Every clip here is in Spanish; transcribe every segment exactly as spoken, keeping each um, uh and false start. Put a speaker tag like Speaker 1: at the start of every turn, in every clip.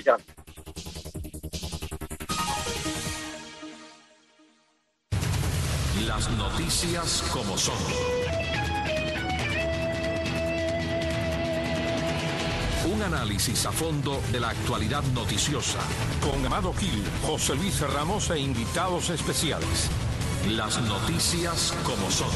Speaker 1: Dominicana.
Speaker 2: Las noticias como son. Un análisis a fondo de la actualidad noticiosa.
Speaker 3: Con Amado Gil, José Luis Ramos e invitados especiales.
Speaker 2: Las noticias como son.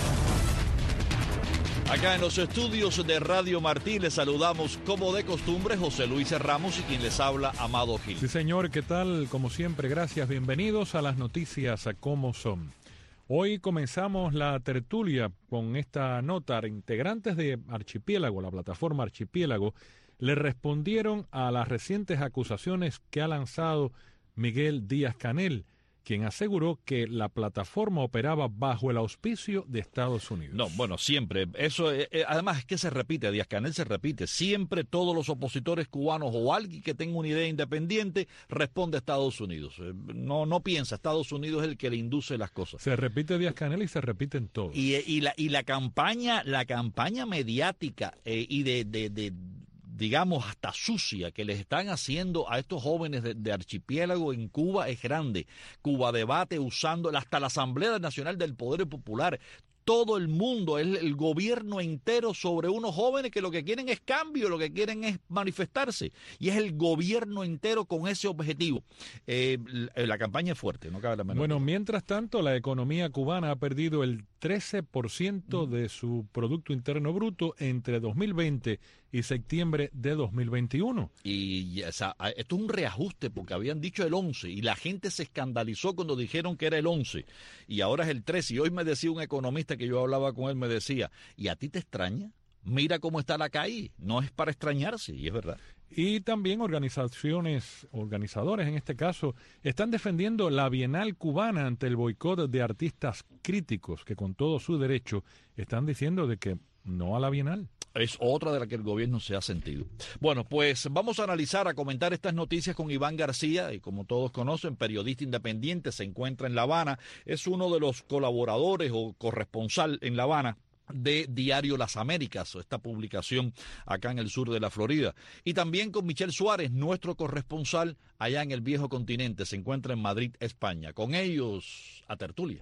Speaker 4: Acá en los estudios de Radio Martí les saludamos como de costumbre José Luis Ramos y quien les habla Amado Gil.
Speaker 5: Sí señor, ¿qué tal? Como siempre, gracias. Bienvenidos a las noticias como son. Hoy comenzamos la tertulia con esta nota. Integrantes de Archipiélago, la plataforma Archipiélago, le respondieron a las recientes acusaciones que ha lanzado Miguel Díaz-Canel, quien aseguró que la plataforma operaba bajo el auspicio de Estados Unidos.
Speaker 4: No, bueno, siempre. Eso, eh, además, es que se repite, Díaz-Canel se repite. Siempre todos los opositores cubanos o alguien que tenga una idea independiente responde a Estados Unidos. Eh, no, no piensa, Estados Unidos es el que le induce las cosas.
Speaker 5: Se repite Díaz-Canel y se repiten todos.
Speaker 4: Y, y, la, y la campaña, la campaña mediática eh, y de... de, de digamos, hasta sucia, que les están haciendo a estos jóvenes de, de Archipiélago en Cuba es grande. Cuba Debate usando hasta la Asamblea Nacional del Poder Popular. Todo el mundo, el, el gobierno entero sobre unos jóvenes que lo que quieren es cambio, lo que quieren es manifestarse. Y es el gobierno entero con ese objetivo. Eh, la, la campaña es fuerte, no cabe la menor
Speaker 5: Bueno,
Speaker 4: duda.
Speaker 5: Mientras tanto, la economía cubana ha perdido el trece por ciento de su Producto Interno Bruto entre dos mil veinte y septiembre de dos mil veintiuno.
Speaker 4: Y o sea, esto es un reajuste porque habían dicho el once y la gente se escandalizó cuando dijeron que era el once y ahora es el trece. Y hoy me decía un economista que yo hablaba con él, me decía, ¿y a ti te extraña? Mira cómo está la calle, no es para extrañarse, y es verdad.
Speaker 5: Y también organizaciones, organizadores en este caso, están defendiendo la Bienal cubana ante el boicot de artistas críticos que con todo su derecho están diciendo de que no a la Bienal.
Speaker 4: Es otra de la que el gobierno se ha sentido. Bueno, pues vamos a analizar, a comentar estas noticias con Iván García, y como todos conocen, periodista independiente, se encuentra en La Habana, es uno de los colaboradores o corresponsal en La Habana de Diario Las Américas, esta publicación acá en el sur de la Florida. Y también con Michel Suárez, nuestro corresponsal allá en el viejo continente, se encuentra en Madrid, España. Con ellos, a tertulia.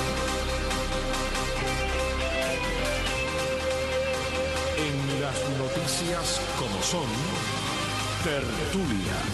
Speaker 2: En las noticias como son, tertulia.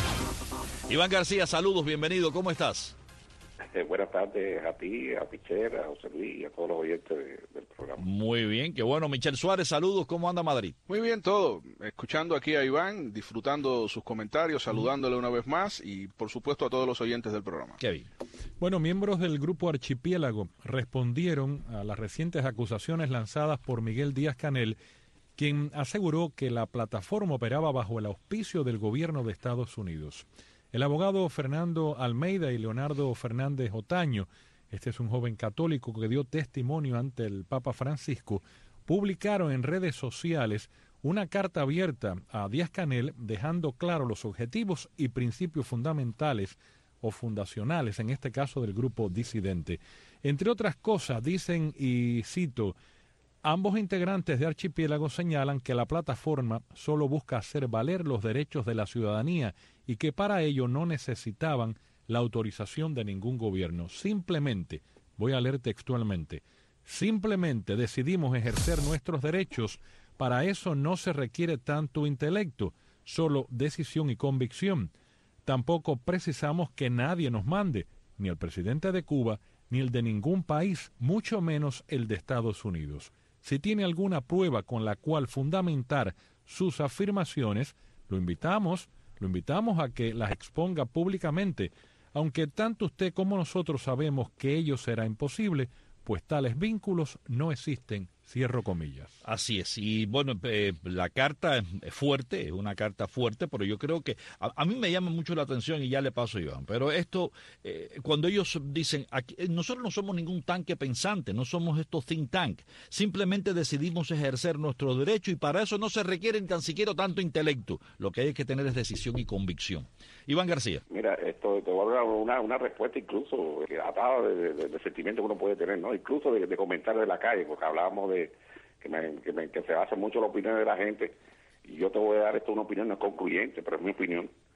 Speaker 4: Iván García, saludos, bienvenido, ¿cómo estás?
Speaker 1: Eh, buenas tardes a ti, a Pichera, a José Luis y a todos los oyentes de, del programa.
Speaker 4: Muy bien, qué bueno. Michel Suárez, saludos, ¿cómo anda Madrid?
Speaker 6: Muy bien todo, escuchando aquí a Iván, disfrutando sus comentarios, saludándole una vez más y por supuesto a todos los oyentes del programa.
Speaker 4: Qué bien.
Speaker 5: Bueno, miembros del grupo Archipiélago respondieron a las recientes acusaciones lanzadas por Miguel Díaz-Canel, quien aseguró que la plataforma operaba bajo el auspicio del gobierno de Estados Unidos. El abogado Fernando Almeida y Leonardo Fernández Otaño, este es un joven católico que dio testimonio ante el Papa Francisco, publicaron en redes sociales una carta abierta a Díaz-Canel dejando claro los objetivos y principios fundamentales o fundacionales, en este caso del grupo disidente. Entre otras cosas, dicen, y cito, ambos integrantes de Archipiélago señalan que la plataforma solo busca hacer valer los derechos de la ciudadanía y que para ello no necesitaban la autorización de ningún gobierno. Simplemente, voy a leer textualmente, simplemente decidimos ejercer nuestros derechos. Para eso no se requiere tanto intelecto, solo decisión y convicción. Tampoco precisamos que nadie nos mande, ni el presidente de Cuba, ni el de ningún país, mucho menos el de Estados Unidos. Si tiene alguna prueba con la cual fundamentar sus afirmaciones, lo invitamos, lo invitamos a que las exponga públicamente, aunque tanto usted como nosotros sabemos que ello será imposible, pues tales vínculos no existen, cierro comillas.
Speaker 4: Así es, y bueno, eh, la carta es fuerte, es una carta fuerte, pero yo creo que a, a mí me llama mucho la atención y ya le paso a Iván, pero esto, eh, cuando ellos dicen, aquí, nosotros no somos ningún tanque pensante, no somos estos think tank, simplemente decidimos ejercer nuestro derecho y para eso no se requiere tan siquiera tanto intelecto, lo que hay que tener es decisión y convicción. Iván García.
Speaker 1: Mira, esto te voy a dar una, una respuesta incluso que atada de, de, de sentimiento que uno puede tener, ¿no? Incluso de, de comentarios de la calle, porque hablábamos de que, me, que, me, que se basa mucho la opinión de la gente, y yo te voy a dar esto una opinión no concluyente, pero es mi opinión.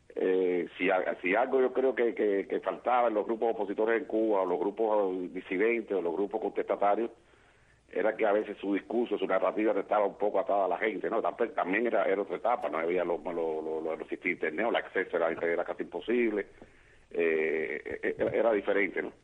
Speaker 1: Eh, si, si algo yo creo que, que, que faltaba en los grupos opositores en Cuba, o los grupos disidentes, o los grupos contestatarios, era que a veces su discurso, su narrativa estaba un poco atada a la gente, ¿no? También, también era, era otra etapa, no había los lo, lo, lo, los internet, el acceso era, era casi imposible, eh, era, era diferente, ¿no?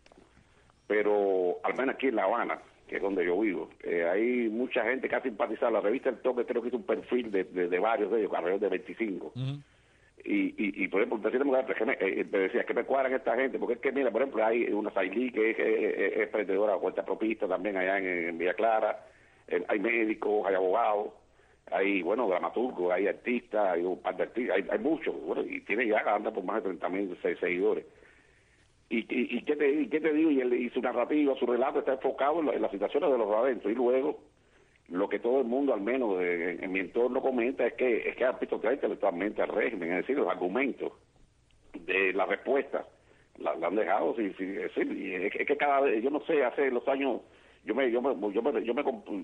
Speaker 1: Pero al menos aquí en La Habana, que es donde yo vivo, eh, hay mucha gente que ha simpatizado. La revista El Toque creo que hizo un perfil de, de, de varios de ellos, alrededor de veinticinco. Uh-huh. Y, y, y por ejemplo, decía, me, eh, me decía que me cuadran esta gente, porque es que, mira, por ejemplo, hay una Sailí que es, es, es emprendedora de cuenta propista también allá en, en Villa Clara, eh, hay médicos, hay abogados, hay, bueno, dramaturgos, hay artistas, hay un par de artistas, hay, hay muchos, bueno, y tiene ya, anda por más de treinta mil seguidores. Y, y, y, ¿qué te, y qué te digo, y, el, y su narrativa, su relato está enfocado en, lo, en las situaciones de los adentro, y luego lo que todo el mundo, al menos de, en, en mi entorno, comenta es que es que ha pisoteado intelectualmente al régimen, es decir, los argumentos de la respuesta la, la han dejado, sí, sí, es, decir, es, es que cada vez, yo no sé, hace los años, yo me yo me yo me yo me,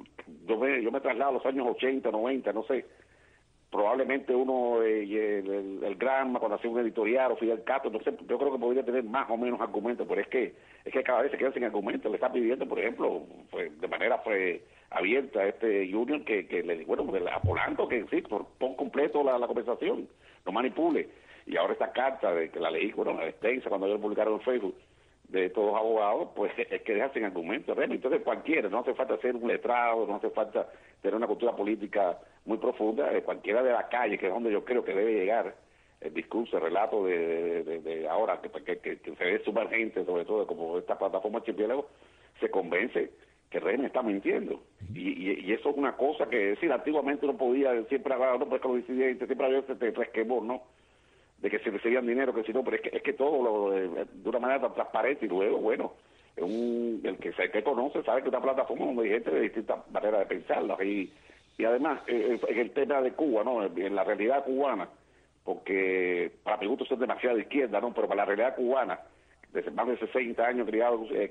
Speaker 1: yo me, yo me traslado a los años ochenta, noventa, no sé, probablemente uno, eh, el, el, el Granma, cuando hacía un editorial, o Fidel Castro, no sé, yo creo que podría tener más o menos argumentos, pero es que es que cada vez se quedan sin argumentos. Le está pidiendo, por ejemplo, pues, de manera pues, abierta a este Junior que, que le bueno, a Polanco que sí, por, pon completo la, la conversación, no manipule. Y ahora esta carta de que la leí, bueno, la extensa, cuando yo publicaron en Facebook, de todos los abogados, pues es que deja sin argumentos. Entonces cualquiera, no hace falta ser un letrado, no hace falta tener una cultura política muy profunda, eh, cualquiera de la calle, que es donde yo creo que debe llegar el discurso, el relato de, de, de, de ahora, que, que, que, que se ve sumergente, sobre todo como esta plataforma Archipiélago, se convence que el régimen está mintiendo. Y, y, y eso es una cosa que, es decir, antiguamente uno podía, siempre hablar, no, pues con los disidentes, siempre había este resquemor, ¿no? De que se recibían dinero, que si no, pero es que, es que todo lo, de, de una manera tan transparente, y luego, bueno, un, el que se que conoce sabe que es una plataforma donde hay gente de distintas maneras de pensarlas. Y, y además, eh, en el tema de Cuba, ¿no? En la realidad cubana, porque para mi gusto son demasiado de izquierda, ¿no? Pero para la realidad cubana, desde más de sesenta años criados, eh,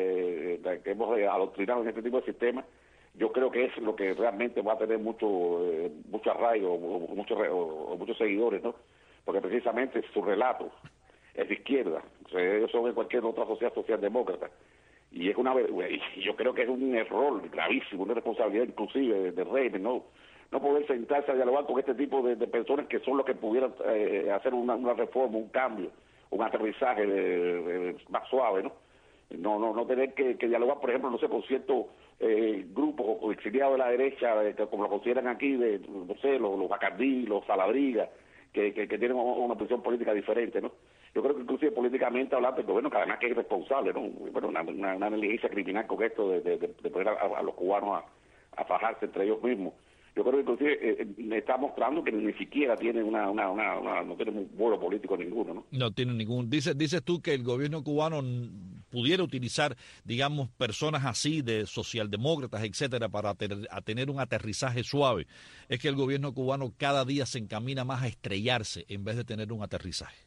Speaker 1: que, que hemos adoctrinado en este tipo de sistemas, yo creo que es lo que realmente va a tener mucho eh, mucho arraigo, o, mucho, o, o muchos seguidores, ¿no? Porque precisamente su relato es de izquierda, o sea, ellos son de cualquier otra sociedad socialdemócrata, y es una y yo creo que es un error gravísimo, una responsabilidad inclusive del régimen, no no poder sentarse a dialogar con este tipo de, de personas que son los que pudieran eh, hacer una, una reforma, un cambio, un aterrizaje de, de, más suave, ¿no? No, no, no tener que, que dialogar, por ejemplo, no sé, con ciertos eh, grupos o exiliados de la derecha, eh, como lo consideran aquí, de, no sé, los, los Bacardí, los Saladriga, que, que, que tienen una posición política diferente, ¿no? Yo creo que inclusive políticamente hablando, pero bueno, que además que es irresponsable, ¿no? Bueno, una, una, una negligencia criminal con esto de, de, de poner a, a los cubanos a, a fajarse entre ellos mismos. Yo creo que inclusive eh, eh, está mostrando que ni siquiera tiene una, una, una, una no tiene un vuelo político ninguno, ¿no?
Speaker 4: No tiene ningún. Dices, dices tú que el gobierno cubano pudiera utilizar, digamos, personas así de socialdemócratas, etcétera, para ter, a tener un aterrizaje suave. Es que el gobierno cubano cada día se encamina más a estrellarse en vez de tener un aterrizaje.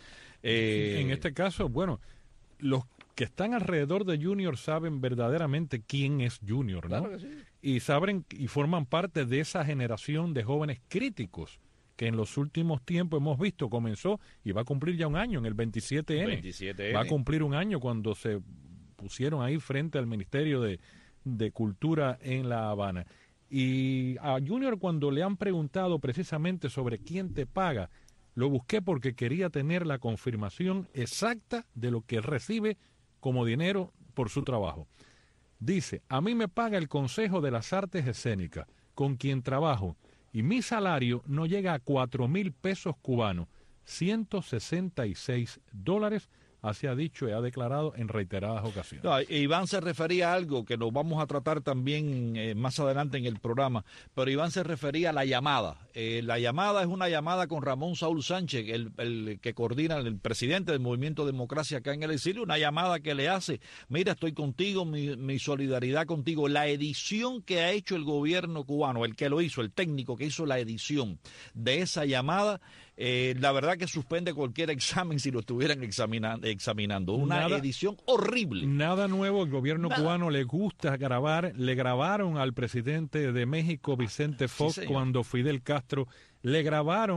Speaker 5: Eh, en este caso, bueno, los que están alrededor de Junior saben verdaderamente quién es Junior, ¿no? Claro que sí. Y saben y forman parte de esa generación de jóvenes críticos que en los últimos tiempos hemos visto comenzó y va a cumplir ya un año en el veintisiete ene.
Speaker 4: veintisiete ene.
Speaker 5: Va a cumplir un año cuando se pusieron ahí frente al Ministerio de, de Cultura en La Habana. Y a Junior, cuando le han preguntado precisamente sobre quién te paga, lo busqué porque quería tener la confirmación exacta de lo que recibe como dinero por su trabajo. Dice, a mí me paga el Consejo de las Artes Escénicas, con quien trabajo, y mi salario no llega a cuatro mil pesos cubanos, ciento sesenta y seis dólares, así ha dicho y ha declarado en reiteradas ocasiones.
Speaker 4: No, Iván se refería a algo que lo vamos a tratar también eh, más adelante en el programa, pero Iván se refería a la llamada. Eh, la llamada es una llamada con Ramón Saúl Sánchez, el, el que coordina, el presidente del Movimiento Democracia acá en el exilio, una llamada que le hace, mira, estoy contigo, mi, mi solidaridad contigo. La edición que ha hecho el gobierno cubano, el que lo hizo, el técnico que hizo la edición de esa llamada, eh, la verdad que suspende cualquier examen si lo estuvieran examinando. examinando. Una nada, edición horrible.
Speaker 5: Nada nuevo, el gobierno nada. cubano le gusta grabar, le grabaron al presidente de México, Vicente Fox, sí, cuando Fidel Castro, le grabaron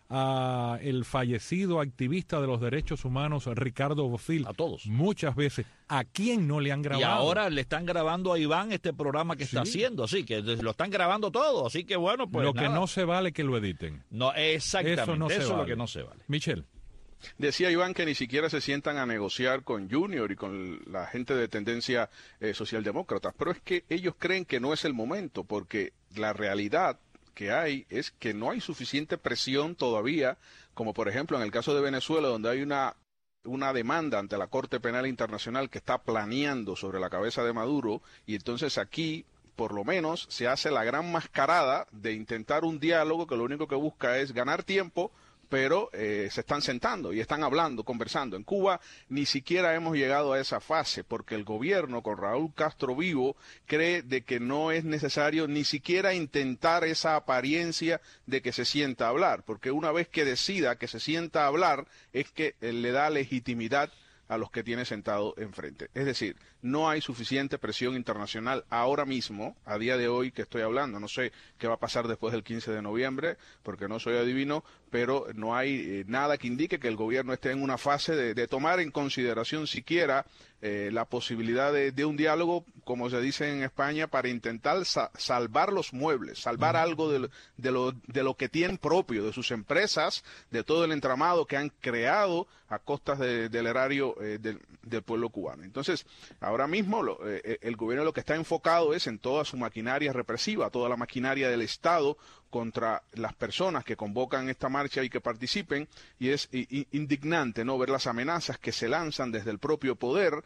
Speaker 5: a el fallecido activista de los derechos humanos Ricardo Bofill.
Speaker 4: A todos.
Speaker 5: Muchas veces. ¿A quién no le han grabado?
Speaker 4: Y ahora le están grabando a Iván este programa que está
Speaker 5: Sí.
Speaker 4: haciendo, así que lo están grabando todo, así que bueno, pues
Speaker 5: Lo
Speaker 4: nada.
Speaker 5: que no se vale que lo editen.
Speaker 4: No, exactamente,
Speaker 5: Eso no se
Speaker 4: eso es lo
Speaker 5: vale.
Speaker 4: que no se vale.
Speaker 5: Michelle.
Speaker 6: Decía Iván que ni siquiera se sientan a negociar con Junior y con la gente de tendencia eh, socialdemócrata, pero es que ellos creen que no es el momento, porque la realidad que hay es que no hay suficiente presión todavía, como por ejemplo en el caso de Venezuela, donde hay una una demanda ante la Corte Penal Internacional que está planeando sobre la cabeza de Maduro, y entonces aquí por lo menos se hace la gran mascarada de intentar un diálogo que lo único que busca es ganar tiempo, pero eh, se están sentando y están hablando, conversando. En Cuba ni siquiera hemos llegado a esa fase, porque el gobierno con Raúl Castro vivo cree de que no es necesario ni siquiera intentar esa apariencia de que se sienta a hablar, porque una vez que decida que se sienta a hablar es que eh, le da legitimidad a los que tiene sentado enfrente. Es decir, no hay suficiente presión internacional ahora mismo, a día de hoy que estoy hablando. No sé qué va a pasar después del quince de noviembre, porque no soy adivino, pero no hay eh, nada que indique que el gobierno esté en una fase de, de tomar en consideración siquiera eh, la posibilidad de, de un diálogo, como se dice en España, para intentar sa salvar los muebles, salvar uh-huh. algo de, de, lo, de lo que tienen propio, de sus empresas, de todo el entramado que han creado a costas de, del erario eh, del, del pueblo cubano. Entonces, ahora mismo lo, eh, el gobierno lo que está enfocado es en toda su maquinaria represiva, toda la maquinaria del Estado contra las personas que convocan esta marcha y que participen, y es indignante no ver las amenazas que se lanzan desde el propio poder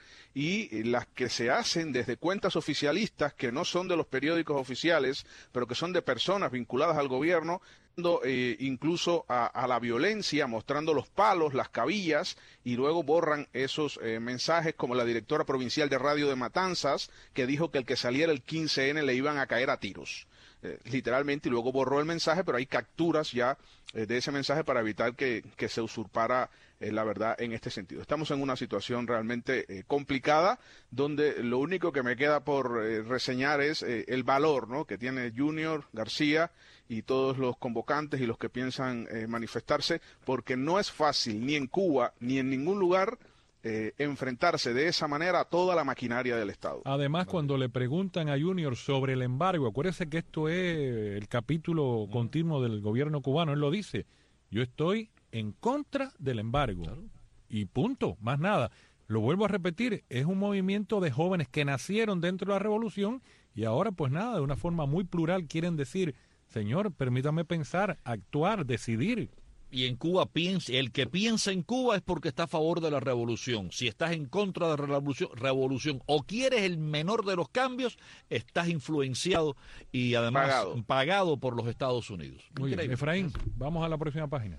Speaker 6: y las que se hacen desde cuentas oficialistas que no son de los periódicos oficiales, pero que son de personas vinculadas al gobierno, Eh, incluso a, a la violencia, mostrando los palos, las cabillas, y luego borran esos eh, mensajes, como la directora provincial de radio de Matanzas, que dijo que el que saliera el quince ene le iban a caer a tiros. Eh, literalmente, y luego borró el mensaje, pero hay capturas ya eh, de ese mensaje para evitar que, que se usurpara eh, la verdad en este sentido. Estamos en una situación realmente eh, complicada, donde lo único que me queda por eh, reseñar es eh, el valor, ¿no?, que tiene Junior García y todos los convocantes y los que piensan eh, manifestarse, porque no es fácil ni en Cuba ni en ningún lugar Eh, enfrentarse de esa manera a toda la maquinaria del Estado.
Speaker 5: Además, cuando le preguntan a Junior sobre el embargo, acuérdese que esto es el capítulo continuo del gobierno cubano, él lo dice, yo estoy en contra del embargo, claro. Y punto, más nada. Lo vuelvo a repetir, es un movimiento de jóvenes que nacieron dentro de la revolución y ahora pues nada, de una forma muy plural quieren decir, señor, permítame pensar, actuar, decidir.
Speaker 4: Y en Cuba, piensa, el que piensa en Cuba es porque está a favor de la revolución. Si estás en contra de la revolución, revolución o quieres el menor de los cambios, estás influenciado y además pagado, pagado por los Estados Unidos.
Speaker 5: Muy bien, Efraín, vamos a la próxima página.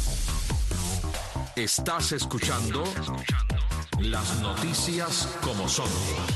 Speaker 2: Estás escuchando las noticias como son.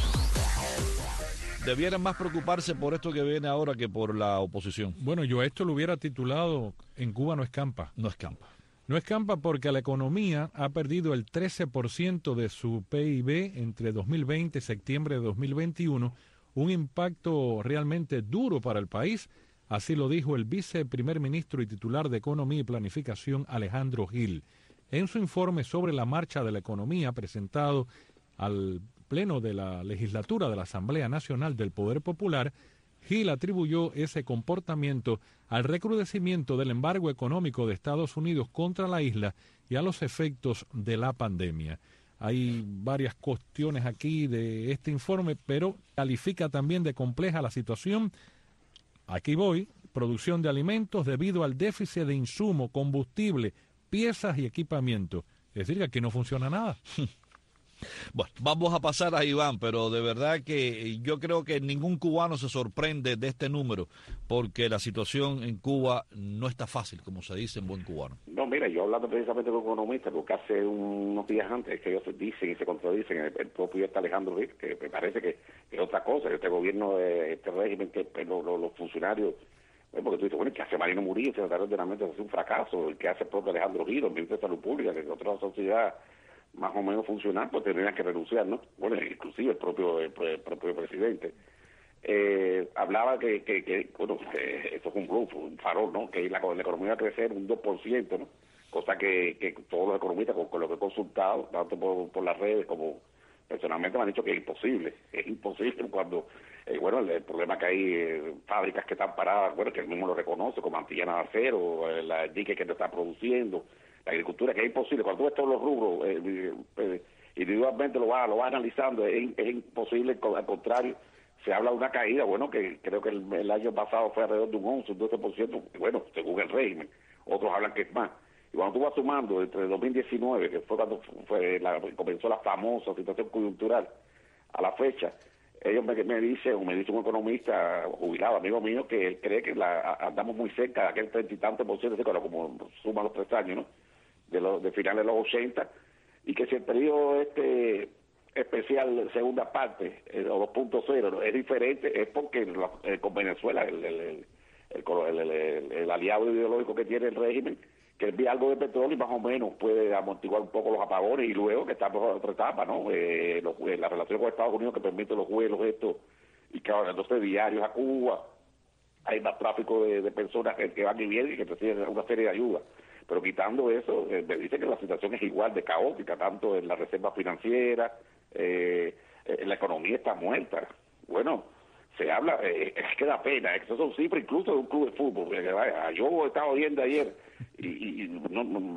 Speaker 4: Debieran más preocuparse por esto que viene ahora que por la oposición.
Speaker 5: Bueno, yo a esto lo hubiera titulado En Cuba no escampa.
Speaker 4: No escampa.
Speaker 5: No escampa porque la economía ha perdido el trece por ciento de su P I B entre dos mil veinte y septiembre de dos mil veintiuno, un impacto realmente duro para el país, así lo dijo el viceprimer ministro y titular de Economía y Planificación, Alejandro Gil. En su informe sobre la marcha de la economía presentado al Pleno de la Legislatura de la Asamblea Nacional del Poder Popular, Gil atribuyó ese comportamiento al recrudecimiento del embargo económico de Estados Unidos contra la isla y a los efectos de la pandemia. Hay varias cuestiones aquí de este informe, pero califica también de compleja la situación. Aquí voy, producción de alimentos debido al déficit de insumo, combustible, piezas y equipamiento. Es decir, que aquí no funciona nada.
Speaker 4: Bueno, vamos a pasar a Iván, pero de verdad que yo creo que ningún cubano se sorprende de este número, porque la situación en Cuba no está fácil, como se dice en buen cubano.
Speaker 1: No, mira, yo hablando precisamente con economistas, porque hace unos días antes que ellos dicen y se contradicen, el, el propio está Alejandro Gil, que me parece que es otra cosa, este gobierno, este régimen, que los, los, los funcionarios, porque tú dices, bueno, el que hace Marino Murillo, el secretario de ordenamiento, es un fracaso, el que hace el propio Alejandro Gil, el ministro de Salud Pública, que es otra sociedad más o menos funcional, pues tendrían que renunciar, ¿no? Bueno, inclusive el propio el, el propio presidente. eh, hablaba que, que, que bueno, que esto es un bluff, un farol, ¿no? Que la, la economía va a crecer un dos por ciento, ¿no? Cosa que, que todos los economistas, con, con lo que he consultado, tanto por, por las redes como personalmente me han dicho que es imposible, es imposible cuando, eh, bueno, el, el problema que hay eh, fábricas que están paradas, bueno, que él mismo lo reconoce, como Antillana de Acero, eh, la dique que no está produciendo, la agricultura, que es imposible, cuando tú ves todos los rubros, eh, eh, individualmente lo va, lo va analizando, es, es imposible, al contrario, se habla de una caída, bueno, que creo que el, el año pasado fue alrededor de un once, un doce por ciento, bueno, según el régimen, otros hablan que es más. Y cuando tú vas sumando entre dos mil diecinueve, que fue cuando fue la, comenzó la famosa situación coyuntural, a la fecha, ellos me, me dicen, o me dice un economista jubilado, amigo mío, que él cree que la, andamos muy cerca de aquel treinta y tanto por ciento, como suma los tres años, ¿no? De, los, de finales de los ochenta, y que si el periodo este especial segunda parte, eh, o dos punto cero, es diferente, es porque lo, eh, con Venezuela, el, el, el, el, el, el, el aliado ideológico que tiene el régimen, que envía algo de petróleo y más o menos puede amortiguar un poco los apagones, y luego que estamos en otra etapa, ¿no? Eh, los, eh, la relación con Estados Unidos que permite los vuelos estos, y que ahora entonces diarios a Cuba, hay más tráfico de, de personas que, que van y vienen y que reciben una serie de ayudas. Pero quitando eso, eh, me dice que la situación es igual de caótica, tanto en la reserva financiera, eh, eh, la economía está muerta. Bueno, se habla, eh, es que da pena, eso son cifras incluso de un club de fútbol. Que, vaya, yo estaba oyendo ayer, y, y, y no, no,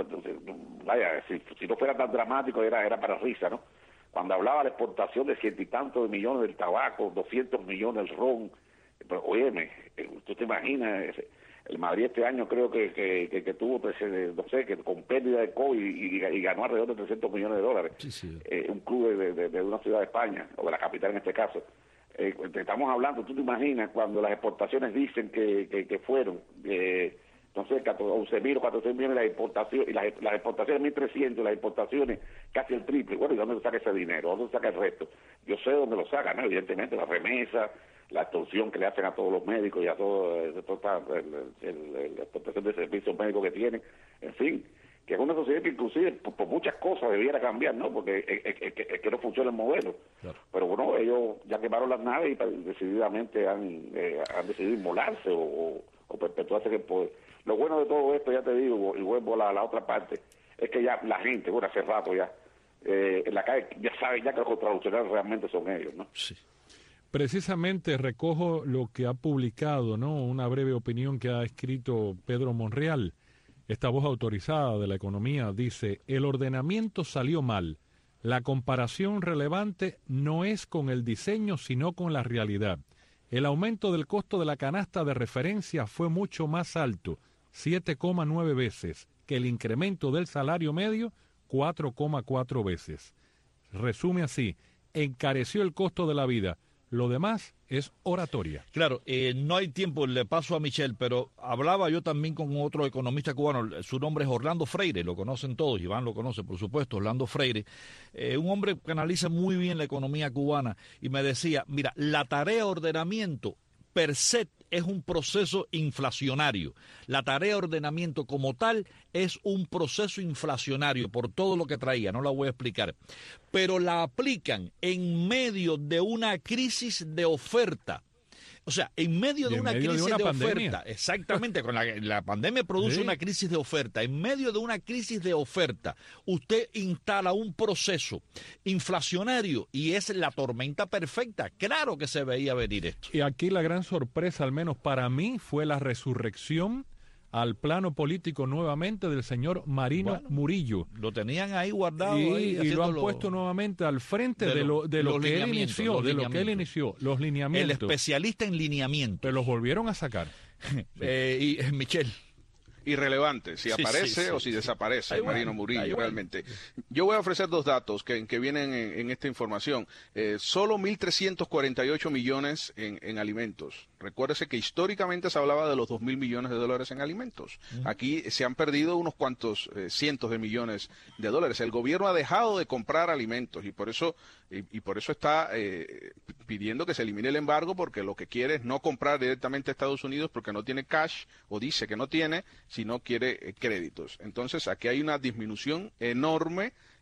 Speaker 1: vaya, si, si no fuera tan dramático era, era para risa, ¿no? Cuando hablaba de la exportación de ciento y tantos de millones del tabaco, doscientos millones del ron, pero óyeme, ¿tú te imaginas? El Madrid este año creo que que, que, que tuvo, no sé, que con pérdida de COVID y, y, y ganó alrededor de trescientos millones de dólares. Sí, sí. Eh, un club de, de, de una ciudad de España, o de la capital en este caso. Eh, estamos hablando, tú te imaginas, cuando las exportaciones dicen que, que, que fueron, eh, no sé, once mil o catorce millones las exportaciones, y las, las exportaciones mil trescientos, las exportaciones casi el triple. Bueno, ¿y dónde se saca ese dinero? ¿Dónde se saca el resto? Yo sé dónde lo sacan, ¿no? Evidentemente, la remesa, la extorsión que le hacen a todos los médicos y a todo, toda la exportación de servicios médicos que tienen, en fin, que es una sociedad que inclusive por, por muchas cosas debiera cambiar, ¿no? Porque es, es, es, es que no funciona el modelo. Claro. Pero bueno, ellos ya quemaron las naves y decididamente han, eh, han decidido inmolarse o, o, o perpetuarse en el poder. Lo bueno de todo esto, ya te digo, y vuelvo a la, a la otra parte, es que ya la gente, bueno, hace rato ya, eh, en la calle ya saben ya que los contrarrevolucionarios realmente son ellos, ¿no?
Speaker 5: Sí. Precisamente recojo lo que ha publicado, ¿no? Una breve opinión que ha escrito Pedro Monreal. Esta voz autorizada de la economía dice: el ordenamiento salió mal. La comparación relevante no es con el diseño, sino con la realidad. El aumento del costo de la canasta de referencia fue mucho más alto, siete coma nueve veces, que el incremento del salario medio, cuatro coma cuatro veces. Resume así: encareció el costo de la vida. Lo demás es oratoria.
Speaker 4: Claro, eh, no hay tiempo, le paso a Michelle, pero hablaba yo también con otro economista cubano, su nombre es Orlando Freire, lo conocen todos, Iván lo conoce, por supuesto, Orlando Freire, eh, un hombre que analiza muy bien la economía cubana, y me decía, mira, la tarea de ordenamiento per se es un proceso inflacionario. La tarea de ordenamiento como tal es un proceso inflacionario por todo lo que traía, no la voy a explicar. Pero la aplican en medio de una crisis de oferta. O sea, en medio de una crisis de, de oferta, exactamente, con la, la pandemia produce sí. una crisis de oferta. En medio de una crisis de oferta, usted instala un proceso inflacionario y es la tormenta perfecta. Claro que se veía venir esto.
Speaker 5: Y aquí la gran sorpresa, al menos para mí, fue la resurrección al plano político nuevamente del señor Marino bueno, Murillo.
Speaker 4: Lo tenían ahí guardado.
Speaker 5: Y,
Speaker 4: ahí,
Speaker 5: y lo han puesto nuevamente al frente de, de lo, de lo que él inició, de lo que él inició, los lineamientos.
Speaker 4: El especialista en lineamientos.
Speaker 5: Pero los volvieron a sacar.
Speaker 4: eh, y eh, Michelle.
Speaker 6: Irrelevante, si sí, aparece sí, sí, o si sí. desaparece Ahí Marino bueno, Murillo, realmente. Yo voy a ofrecer dos datos que, que vienen en, en esta información. Eh, solo mil trescientos cuarenta y ocho millones en, en alimentos. Recuérdese que históricamente se hablaba de los dos mil millones de dólares en alimentos. Uh-huh. Aquí se han perdido unos cuantos eh, cientos de millones de dólares. El gobierno ha dejado de comprar alimentos y por eso y, y por eso está eh, pidiendo que se elimine el embargo, porque lo que quiere es no comprar directamente a Estados Unidos porque no tiene cash, o dice que no tiene, si no quiere eh, créditos. Entonces aquí hay una disminución enorme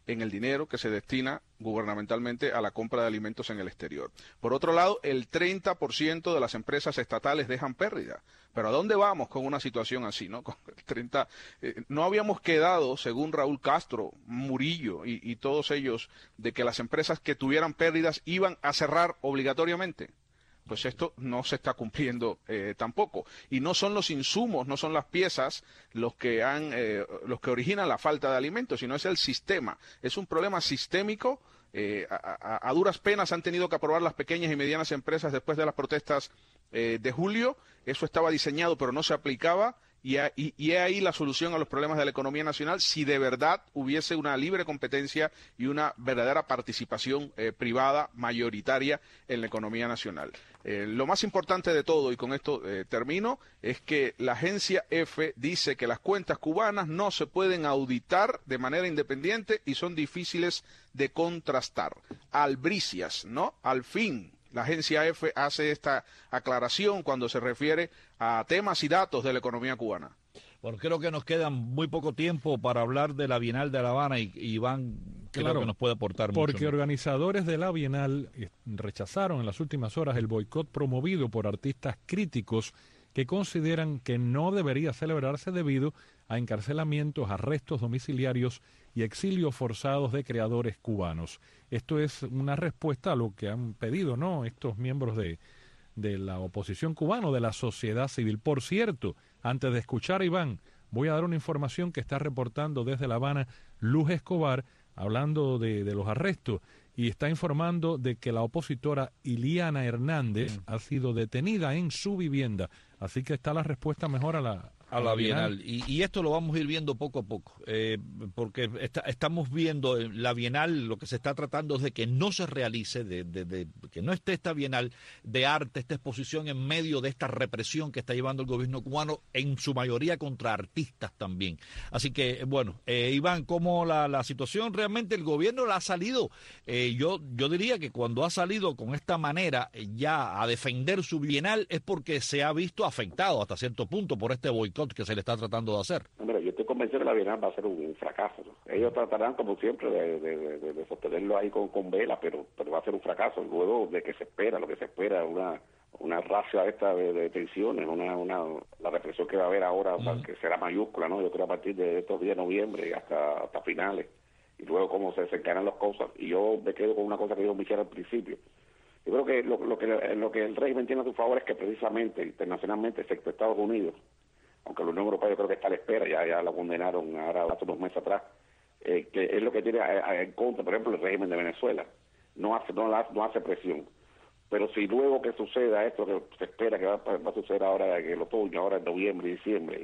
Speaker 6: en el dinero que se destina gubernamentalmente a la compra de alimentos en el exterior. Por otro lado, el treinta por ciento de las empresas estatales dejan pérdida. Pero ¿a dónde vamos con una situación así, no? Con el treinta, eh, no habíamos quedado, según Raúl Castro, Murillo y, y todos ellos, de que las empresas que tuvieran pérdidas iban a cerrar obligatoriamente. Pues esto no se está cumpliendo eh, tampoco. Y no son los insumos, no son las piezas los que han, eh, los que originan la falta de alimentos, sino es el sistema. Es un problema sistémico. Eh, a, a, a duras penas han tenido que aprobar las pequeñas y medianas empresas después de las protestas eh, de julio. Eso estaba diseñado, pero no se aplicaba. Y, a, y, y es ahí la solución a los problemas de la economía nacional, si de verdad hubiese una libre competencia y una verdadera participación eh, privada mayoritaria en la economía nacional. Eh, lo más importante de todo, y con esto eh, termino, es que la agencia F dice que las cuentas cubanas no se pueden auditar de manera independiente y son difíciles de contrastar. Albricias, ¿no? Al fin. La agencia F hace esta aclaración cuando se refiere a temas y datos de la economía cubana.
Speaker 4: Bueno, creo que nos queda muy poco tiempo para hablar de la Bienal de La Habana y Iván creo
Speaker 5: claro,
Speaker 4: que nos puede aportar mucho.
Speaker 5: Porque organizadores de la Bienal rechazaron en las últimas horas el boicot promovido por artistas críticos que consideran que no debería celebrarse debido a encarcelamientos, arrestos domiciliarios y exilios forzados de creadores cubanos. Esto es una respuesta a lo que han pedido, ¿no?, estos miembros de, de la oposición cubana, de la sociedad civil. Por cierto, antes de escuchar a Iván, voy a dar una información que está reportando desde La Habana Luz Escobar, hablando de, de los arrestos, y está informando de que la opositora Iliana Hernández mm. ha sido detenida en su vivienda. Así que está la respuesta mejor a la
Speaker 4: a la Bienal. Y, y esto lo vamos a ir viendo poco a poco, eh, porque está, estamos viendo la Bienal, lo que se está tratando es de que no se realice, de, de, de que no esté esta Bienal de arte, esta exposición en medio de esta represión que está llevando el gobierno cubano, en su mayoría contra artistas también. Así que, bueno, eh, Iván, ¿cómo la, la situación realmente el gobierno la ha salido? Eh, yo, yo diría que cuando ha salido con esta manera eh, ya a defender su Bienal es porque se ha visto afectado hasta cierto punto por este boicot que se le está tratando de hacer.
Speaker 1: Hombre, yo estoy convencido que la Bienal va a ser un, un fracaso, ¿no? Ellos tratarán, como siempre, de, de, de, de sostenerlo ahí con, con vela, pero, pero va a ser un fracaso. Luego de que se espera, lo que se espera, una una racia esta de, de tensiones, una, una la represión que va a haber ahora, uh-huh. que será mayúscula, ¿no? Yo creo a partir de estos días de noviembre hasta, hasta finales, y luego cómo se desencadenan las cosas. Y yo me quedo con una cosa que dijo Michel al principio. Yo creo que lo, lo que lo que el régimen tiene a su favor es que precisamente, internacionalmente, excepto Estados Unidos, aunque la Unión Europea yo creo que está a la espera, ya ya la condenaron ahora hace unos meses atrás, eh, que es lo que tiene a, a, en contra, por ejemplo, el régimen de Venezuela. No hace no, no hace presión. Pero si luego que suceda esto, que se espera que va, va a suceder ahora en el otoño, ahora en noviembre y diciembre,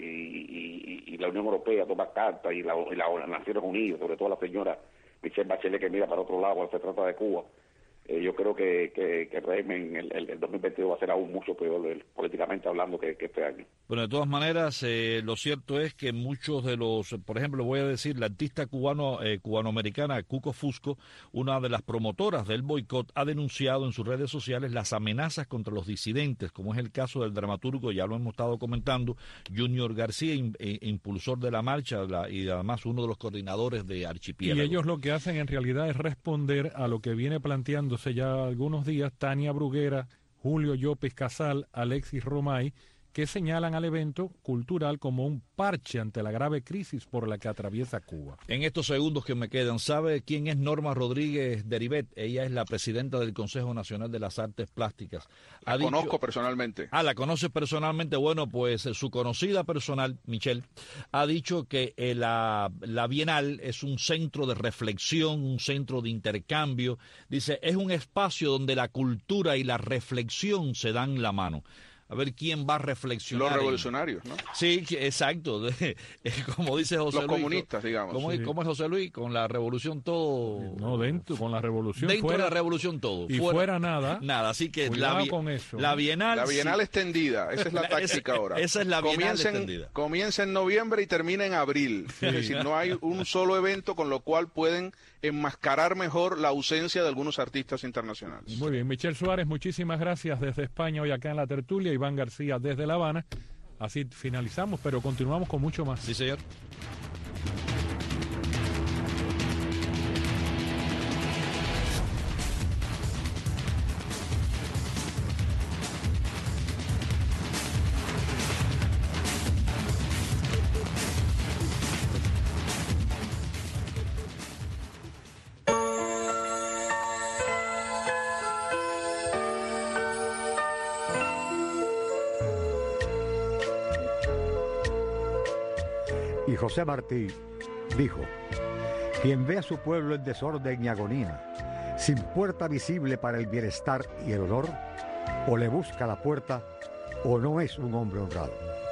Speaker 1: y, y, y la Unión Europea toma carta, y, la, y la, las Naciones Unidas, sobre todo la señora Michelle Bachelet, que mira para otro lado cuando se trata de Cuba, Eh, yo creo que, que, que el régimen el, el, el dos mil veintidós va a ser aún mucho peor el, políticamente hablando que, que este año.
Speaker 4: Bueno, de todas maneras, eh, lo cierto es que muchos de los, por ejemplo, voy a decir, la artista cubano eh, cubanoamericana Cuco Fusco, una de las promotoras del boicot, ha denunciado en sus redes sociales las amenazas contra los disidentes, como es el caso del dramaturgo, ya lo hemos estado comentando, Junior García, in, eh, impulsor de la marcha la, y además uno de los coordinadores de Archipiélago.
Speaker 5: Y ellos lo que hacen en realidad es responder a lo que viene planteando hace ya algunos días Tania Bruguera, Julio Llopis Casal, Alexis Romay, que señalan al evento cultural como un parche ante la grave crisis por la que atraviesa Cuba.
Speaker 4: En estos segundos que me quedan, ¿sabe quién es Norma Rodríguez Deribet? Ella es la presidenta del Consejo Nacional de las Artes Plásticas.
Speaker 6: La dicho... conozco personalmente.
Speaker 4: Ah, ¿la conoce personalmente? Bueno, pues su conocida personal, Michelle, ha dicho que eh, la, la Bienal es un centro de reflexión, un centro de intercambio. Dice, es un espacio donde la cultura y la reflexión se dan la mano. A ver quién va a reflexionar.
Speaker 6: Los revolucionarios, ¿no?
Speaker 4: Sí, exacto. Como dice José
Speaker 6: Luis.
Speaker 4: Los
Speaker 6: comunistas, digamos.
Speaker 4: ¿Cómo,
Speaker 6: sí.
Speaker 4: ¿Cómo es José Luis? Con la revolución todo...
Speaker 5: No, dentro, con la revolución
Speaker 4: Dentro
Speaker 5: fuera,
Speaker 4: de la revolución todo.
Speaker 5: Y fuera, fuera nada.
Speaker 4: Nada, así que
Speaker 5: la,
Speaker 4: con
Speaker 5: eso,
Speaker 4: la Bienal...
Speaker 6: La Bienal
Speaker 4: sí.
Speaker 6: extendida, esa es la táctica
Speaker 4: esa,
Speaker 6: ahora.
Speaker 4: Esa es la Bienal
Speaker 6: comienza
Speaker 4: extendida.
Speaker 6: En, comienza en noviembre y termina en abril. Sí. Es decir, no hay un solo evento con lo cual pueden enmascarar mejor la ausencia de algunos artistas internacionales.
Speaker 5: Muy bien, Michel Suárez, muchísimas gracias desde España, hoy acá en la tertulia, Iván García desde La Habana. Así finalizamos, pero continuamos con mucho más.
Speaker 4: Sí, señor.
Speaker 7: José Martí dijo: quien ve a su pueblo en desorden y agonía, sin puerta visible para el bienestar y el honor, o le busca la puerta o no es un hombre honrado.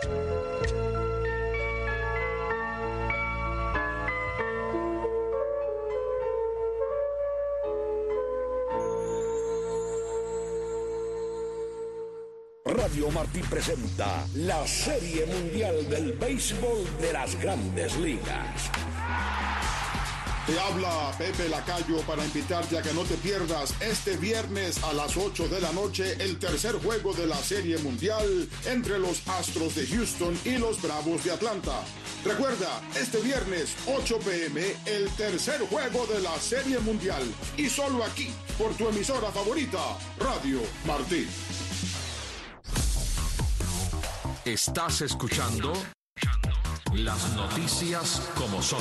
Speaker 8: Radio Martí presenta la Serie Mundial del Béisbol de las Grandes Ligas.
Speaker 9: Te habla Pepe Lacayo para invitarte a que no te pierdas este viernes a las ocho de la noche el tercer juego de la Serie Mundial entre los Astros de Houston y los Bravos de Atlanta. Recuerda, este viernes ocho pe eme el tercer juego de la Serie Mundial y solo aquí por tu emisora favorita, Radio Martí.
Speaker 2: Estás escuchando las noticias como son.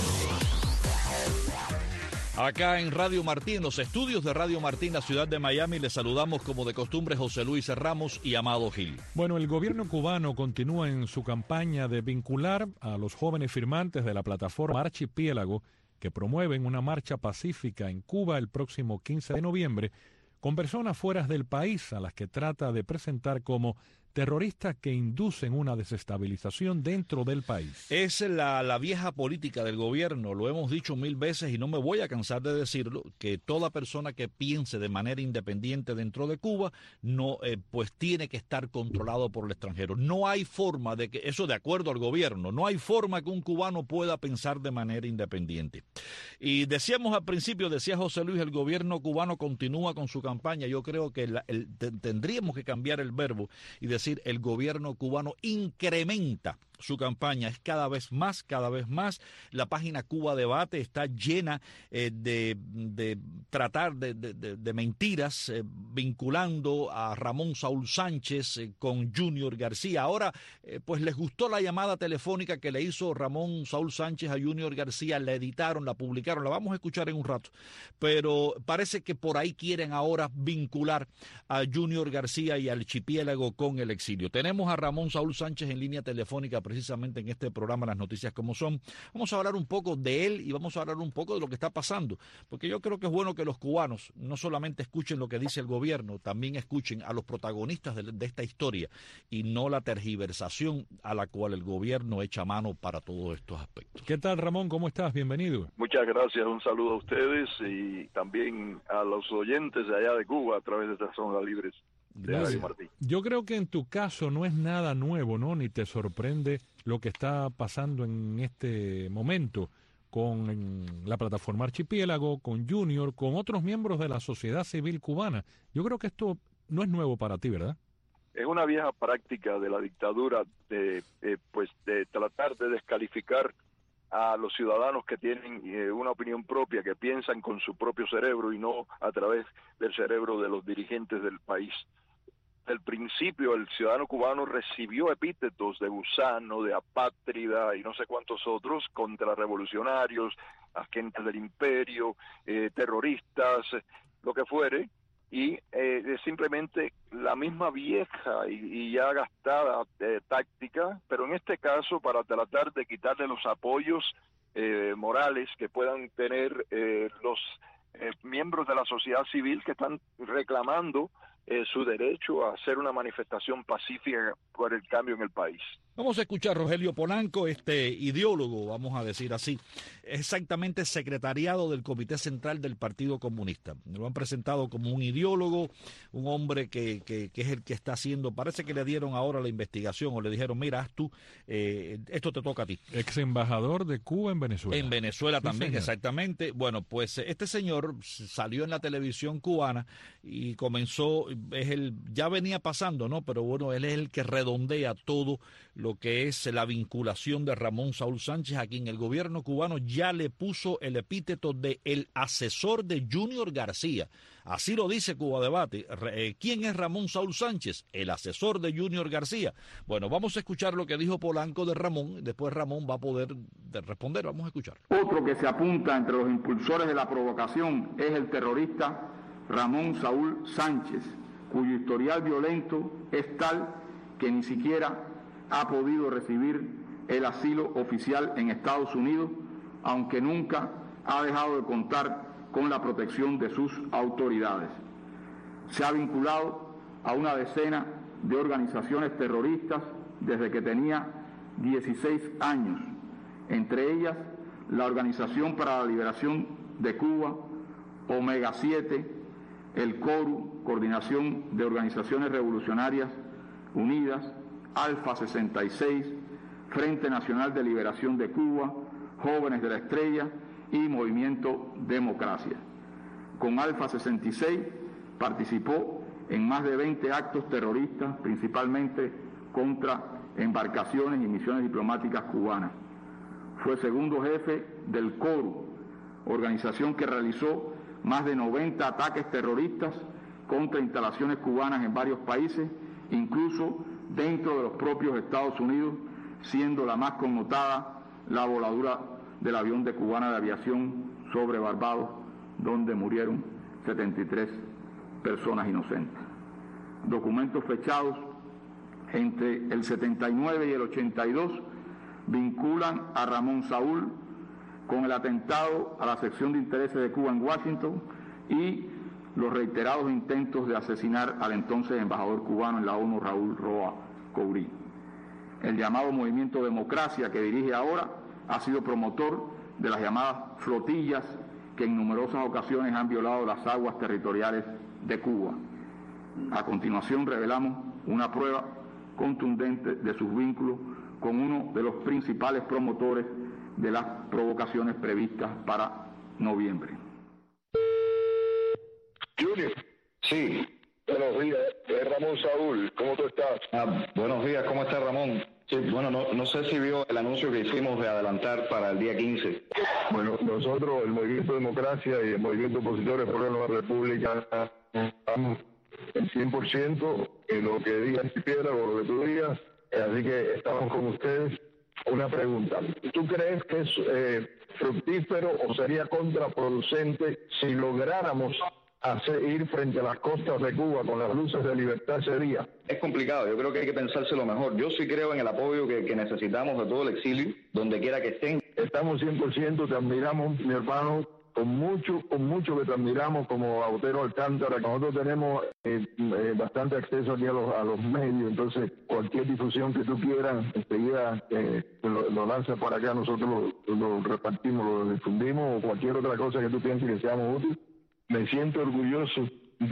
Speaker 4: Acá en Radio Martí, en los estudios de Radio Martí en la ciudad de Miami, les saludamos como de costumbre José Luis Ramos y Amado Gil.
Speaker 5: Bueno, el gobierno cubano continúa en su campaña de vincular a los jóvenes firmantes de la plataforma Archipiélago, que promueven una marcha pacífica en Cuba el próximo quince de noviembre, con personas fuera del país a las que trata de presentar como terroristas que inducen una desestabilización dentro del país.
Speaker 4: Es la, la vieja política del gobierno, lo hemos dicho mil veces y no me voy a cansar de decirlo, que toda persona que piense de manera independiente dentro de Cuba, no, eh, pues tiene que estar controlado por el extranjero. No hay forma de que, eso de acuerdo al gobierno, no hay forma que un cubano pueda pensar de manera independiente. Y decíamos al principio, decía José Luis, el gobierno cubano continúa con su campaña. Yo creo que la, el, te, tendríamos que cambiar el verbo y decir decir, el gobierno cubano incrementa su campaña, es cada vez más, cada vez más. La página Cuba Debate está llena eh, de, de tratar de, de, de mentiras, eh, vinculando a Ramón Saúl Sánchez eh, con Junior García. Ahora, eh, pues les gustó la llamada telefónica que le hizo Ramón Saúl Sánchez a Junior García, la editaron, la publicaron, la vamos a escuchar en un rato, pero parece que por ahí quieren ahora vincular a Junior García y al Archipiélago con el exilio. Tenemos a Ramón Saúl Sánchez en línea telefónica precisamente en este programa Las Noticias Como Son. Vamos a hablar un poco de él y vamos a hablar un poco de lo que está pasando, porque yo creo que es bueno que los cubanos no solamente escuchen lo que dice el gobierno, también escuchen a los protagonistas de, de esta historia y no la tergiversación a la cual el gobierno echa mano para todos estos aspectos.
Speaker 5: ¿Qué tal, Ramón? ¿Cómo estás? Bienvenido.
Speaker 10: Muchas gracias, un saludo a ustedes y también a los oyentes de allá de Cuba a través de estas ondas libres.
Speaker 5: Gracias. Yo creo que en tu caso no es nada nuevo, ¿no? Ni te sorprende lo que está pasando en este momento con la plataforma Archipiélago, con Junior, con otros miembros de la sociedad civil cubana. Yo creo que esto no es nuevo para ti, ¿verdad?
Speaker 10: Es una vieja práctica de la dictadura de, eh, pues, de tratar de descalificar a los ciudadanos que tienen eh, una opinión propia, que piensan con su propio cerebro y no a través del cerebro de los dirigentes del país. Del principio, el ciudadano cubano recibió epítetos de gusano, de apátrida y no sé cuántos otros, contrarrevolucionarios, agentes del imperio, eh, terroristas, lo que fuere, y eh, es simplemente la misma vieja y, y ya gastada eh, táctica, pero en este caso para tratar de quitarle los apoyos eh, morales que puedan tener eh, los eh, miembros de la sociedad civil que están reclamando eh, su derecho a hacer una manifestación pacífica por el cambio en el país.
Speaker 4: Vamos a escuchar a Rogelio Polanco, este ideólogo, vamos a decir así, exactamente secretariado del Comité Central del Partido Comunista. Lo han presentado como un ideólogo, un hombre que, que, que es el que está haciendo, parece que le dieron ahora la investigación o le dijeron, mira, haz tú, eh, esto te toca a ti.
Speaker 5: Ex embajador de Cuba en Venezuela.
Speaker 4: En Venezuela sí, también, señor. Exactamente. Bueno, pues este señor salió en la televisión cubana y comenzó, es el, ya venía pasando, ¿no? Pero bueno, él es el que redondea todo lo que es la vinculación de Ramón Saúl Sánchez, a quien el gobierno cubano ya le puso el epíteto de el asesor de Junior García. Así lo dice Cuba Debate. ¿Quién es Ramón Saúl Sánchez? El asesor de Junior García. Bueno, vamos a escuchar lo que dijo Polanco de Ramón, después Ramón va a poder responder, vamos a escucharlo.
Speaker 11: Otro que se apunta entre los impulsores de la provocación es el terrorista Ramón Saúl Sánchez, cuyo historial violento es tal que ni siquiera ha podido recibir el asilo oficial en Estados Unidos, aunque nunca ha dejado de contar con la protección de sus autoridades. Se ha vinculado a una decena de organizaciones terroristas desde que tenía dieciséis años, entre ellas la Organización para la Liberación de Cuba, Omega siete, el CORU, Coordinación de Organizaciones Revolucionarias Unidas, Alfa sesenta y seis, Frente Nacional de Liberación de Cuba, Jóvenes de la Estrella y Movimiento Democracia. Con Alfa sesenta y seis participó en más de veinte actos terroristas, principalmente contra embarcaciones y misiones diplomáticas cubanas. Fue segundo jefe del CORU, organización que realizó más de noventa ataques terroristas contra instalaciones cubanas en varios países, incluso dentro de los propios Estados Unidos, siendo la más connotada la voladura del avión de Cubana de Aviación sobre Barbados, donde murieron setenta y tres personas inocentes. Documentos fechados entre el setenta y nueve y el ochenta y dos vinculan a Ramón Saúl con el atentado a la sección de intereses de Cuba en Washington y los reiterados intentos de asesinar al entonces embajador cubano en la ONU, Raúl Roa Courí. El llamado Movimiento Democracia, que dirige ahora, ha sido promotor de las llamadas flotillas que en numerosas ocasiones han violado las aguas territoriales de Cuba. A continuación revelamos una prueba contundente de sus vínculos con uno de los principales promotores de las provocaciones previstas para noviembre.
Speaker 10: Junior. Sí. Buenos días, es Ramón Saúl, ¿cómo tú estás?
Speaker 12: Ah, buenos días, ¿cómo está Ramón? Sí, bueno, no, no sé si vio el anuncio que hicimos de adelantar para el día quince.
Speaker 10: Bueno, nosotros, el Movimiento Democracia y el Movimiento Opositores por la Nueva República, estamos el cien por ciento en lo que diga Archipiélago, lo que tú digas, así que estamos con ustedes. Una pregunta, ¿tú crees que es eh, fructífero o sería contraproducente si lográramos hacer ir frente a las costas de Cuba con las luces de libertad ese día?
Speaker 12: Es complicado, yo creo que hay que pensárselo mejor. Yo sí creo en el apoyo que, que necesitamos de todo el exilio, donde quiera que estén.
Speaker 10: Estamos cien por ciento, te admiramos, mi hermano, con mucho, con mucho que te admiramos como Autero Alcántara. Nosotros tenemos eh, eh, bastante acceso aquí a los, a los medios, entonces cualquier difusión que tú quieras, enseguida eh, lo, lo lanzas para acá, nosotros lo, lo repartimos, lo difundimos, o cualquier otra cosa que tú pienses que seamos útiles. Me siento orgulloso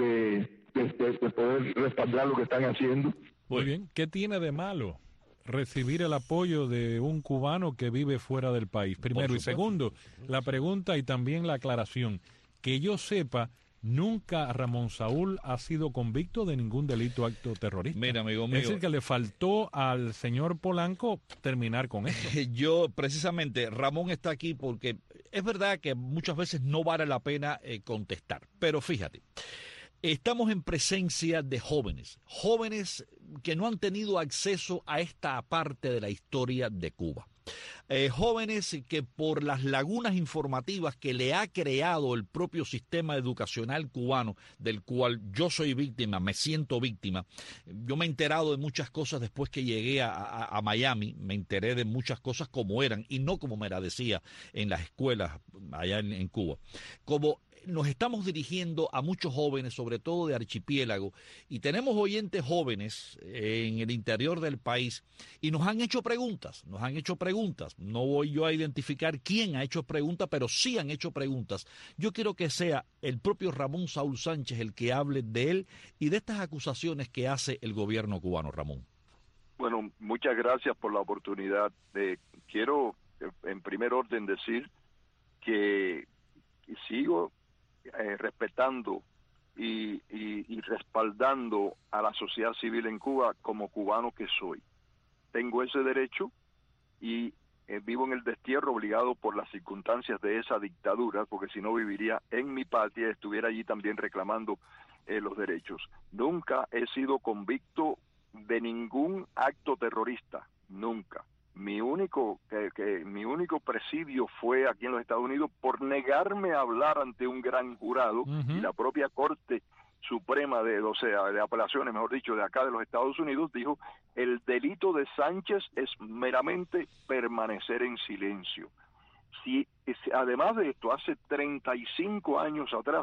Speaker 10: de, de, de, de poder respaldar lo que están haciendo.
Speaker 5: Muy bien, ¿qué tiene de malo recibir el apoyo de un cubano que vive fuera del país? Primero. Y segundo, la pregunta y también la aclaración. Que yo sepa, nunca Ramón Saúl ha sido convicto de ningún delito o acto terrorista.
Speaker 4: Mira, amigo mío.
Speaker 5: Es decir, que le faltó al señor Polanco terminar con esto.
Speaker 4: Yo, precisamente, Ramón está aquí porque es verdad que muchas veces no vale la pena eh, contestar. Pero fíjate, estamos en presencia de jóvenes, jóvenes que no han tenido acceso a esta parte de la historia de Cuba. Eh, jóvenes que por las lagunas informativas que le ha creado el propio sistema educacional cubano, del cual yo soy víctima, me siento víctima. Yo me he enterado de muchas cosas después que llegué a, a, a Miami, me enteré de muchas cosas como eran y no como me la decía en las escuelas allá en, en Cuba. Como nos estamos dirigiendo a muchos jóvenes, sobre todo de Archipiélago, y tenemos oyentes jóvenes en el interior del país, y nos han hecho preguntas, nos han hecho preguntas. No voy yo a identificar quién ha hecho preguntas, pero sí han hecho preguntas. Yo quiero que sea el propio Ramón Saúl Sánchez el que hable de él y de estas acusaciones que hace el gobierno cubano. Ramón.
Speaker 10: Bueno, muchas gracias por la oportunidad. De, quiero, en primer orden, decir que sigo Eh, respetando y, y, y respaldando a la sociedad civil en Cuba como cubano que soy. Tengo ese derecho y eh, vivo en el destierro obligado por las circunstancias de esa dictadura, porque si no viviría en mi patria y estuviera allí también reclamando eh, los derechos. Nunca he sido convicto de ningún acto terrorista, nunca. Mi único que, que mi único presidio fue aquí en los Estados Unidos por negarme a hablar ante un gran jurado, uh-huh. y la propia corte Suprema de, o sea, de apelaciones, mejor dicho, de acá de los Estados Unidos, dijo, el delito de Sánchez es meramente permanecer en silencio. Si, además de esto, hace treinta y cinco años atrás,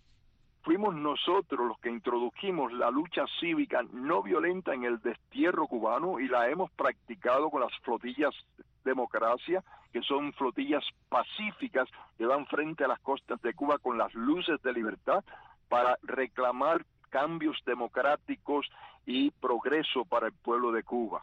Speaker 10: fuimos nosotros los que introdujimos la lucha cívica no violenta en el destierro cubano y la hemos practicado con las flotillas democracia, que son flotillas pacíficas que van frente a las costas de Cuba con las luces de libertad para reclamar cambios democráticos y progreso para el pueblo de Cuba.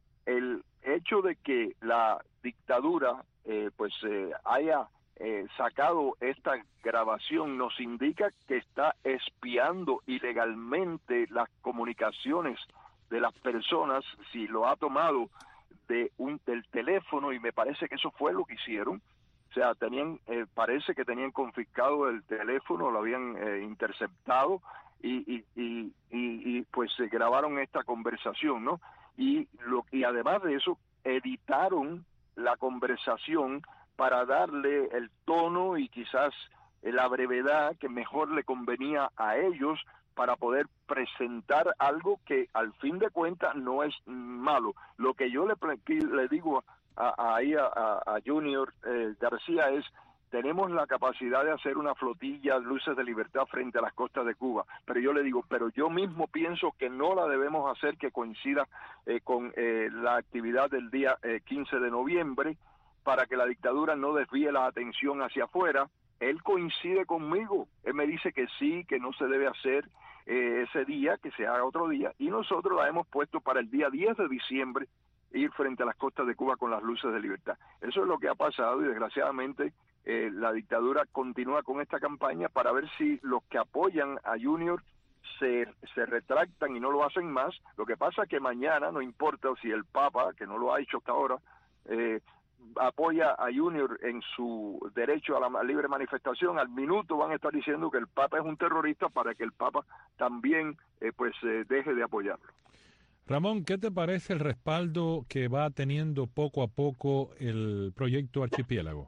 Speaker 10: El hecho de que la dictadura eh, pues eh, haya eh, sacado esta grabación nos indica que está espiando ilegalmente las comunicaciones de las personas, si lo ha tomado de un del teléfono, y me parece que eso fue lo que hicieron. O sea, tenían, eh, parece que tenían confiscado el teléfono, lo habían eh, interceptado y, y, y, y, y pues se grabaron esta conversación, ¿no? Y, lo, y además de eso, editaron la conversación para darle el tono y quizás la brevedad que mejor le convenía a ellos para poder presentar algo que al fin de cuentas no es malo. Lo que yo le, le digo a, ahí a, a, a Junior eh, García es, tenemos la capacidad de hacer una flotilla Luces de Libertad frente a las costas de Cuba, pero yo le digo, pero yo mismo pienso que no la debemos hacer que coincida eh, con eh, la actividad del día eh, quince de noviembre, para que la dictadura no desvíe la atención hacia afuera. Él coincide conmigo, él me dice que sí, que no se debe hacer eh, ese día, que se haga otro día, y nosotros la hemos puesto para el día diez de diciembre, ir frente a las costas de Cuba con las Luces de Libertad. Eso es lo que ha pasado y desgraciadamente eh, la dictadura continúa con esta campaña para ver si los que apoyan a Junior se, se retractan y no lo hacen más. Lo que pasa es que mañana, no importa si el Papa, que no lo ha hecho hasta ahora, eh, apoya a Junior en su derecho a la libre manifestación, al minuto van a estar diciendo que el Papa es un terrorista para que el Papa también eh, pues eh, deje de apoyarlo.
Speaker 5: Ramón, ¿qué te parece el respaldo que va teniendo poco a poco el proyecto Archipiélago?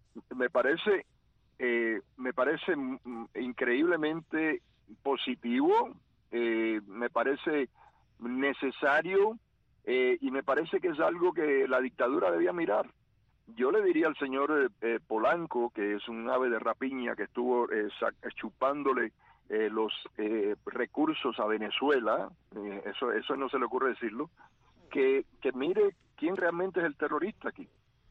Speaker 10: Me parece eh, me parece increíblemente positivo, eh, me parece necesario eh, y me parece que es algo que la dictadura debía mirar. Yo le diría al señor eh, Polanco, que es un ave de rapiña que estuvo eh, chupándole eh, los eh, recursos a Venezuela, eh, eso eso no se le ocurre decirlo, que, que mire quién realmente es el terrorista aquí.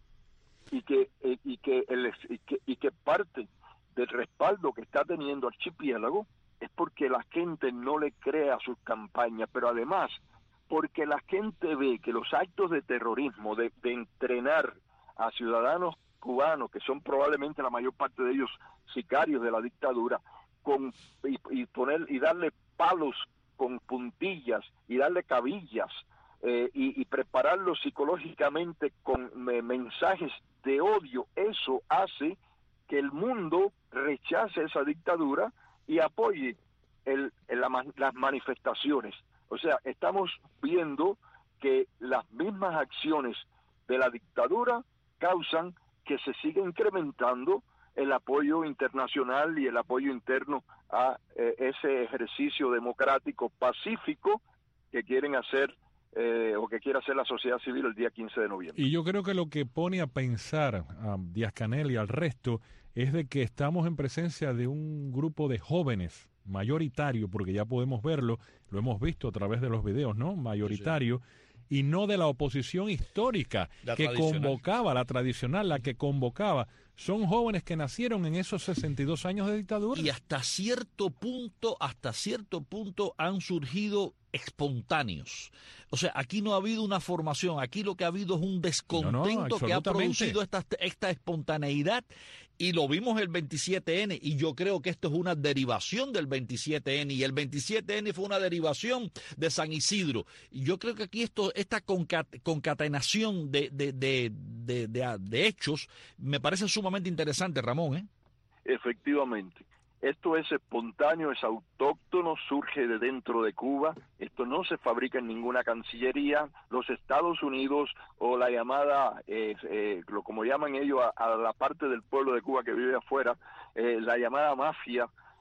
Speaker 10: Y que, eh, y, que el, y, que, y que parte del respaldo que está teniendo Archipiélago es porque la gente no le cree a sus campañas, pero además porque la gente ve que los actos de terrorismo, de, de entrenar a ciudadanos cubanos, que son probablemente la mayor parte de ellos sicarios de la dictadura, con y, y poner y darle palos con puntillas y darle cabillas eh, y, y prepararlos psicológicamente con me, mensajes de odio, eso hace que el mundo rechace esa dictadura y apoye el, el, la, las manifestaciones. O sea, estamos viendo que las mismas acciones de la dictadura causan que se siga incrementando el apoyo internacional y el apoyo interno a eh, ese ejercicio democrático pacífico que quieren hacer eh, o que quiere hacer la sociedad civil el día quince de noviembre.
Speaker 5: Y yo creo que lo que pone a pensar a Díaz-Canel y al resto es de que estamos en presencia de un grupo de jóvenes mayoritario, porque ya podemos verlo, lo hemos visto a través de los videos, ¿no? Mayoritario. Sí, sí. Y no de la oposición histórica la que convocaba, la tradicional, la que convocaba. Son jóvenes que nacieron en esos sesenta y dos años de dictadura.
Speaker 4: Y hasta cierto punto, hasta cierto punto han surgido espontáneos. O sea, aquí no ha habido una formación, aquí lo que ha habido es un descontento no, no, que ha producido esta, esta espontaneidad, y lo vimos el veintisiete ene, y yo creo que esto es una derivación del veintisiete ene, y el veintisiete ene fue una derivación de San Isidro. Y yo creo que aquí esto, esta concatenación de, de, de, de, de, de hechos me parece sumamente interesante, Ramón, ¿eh?
Speaker 10: Efectivamente. Esto es espontáneo, es autóctono, surge de dentro de Cuba, esto no se fabrica en ninguna cancillería. Los Estados Unidos o la llamada, eh, eh, lo como llaman ellos a, a la parte del pueblo de Cuba que vive afuera, eh, la llamada mafia,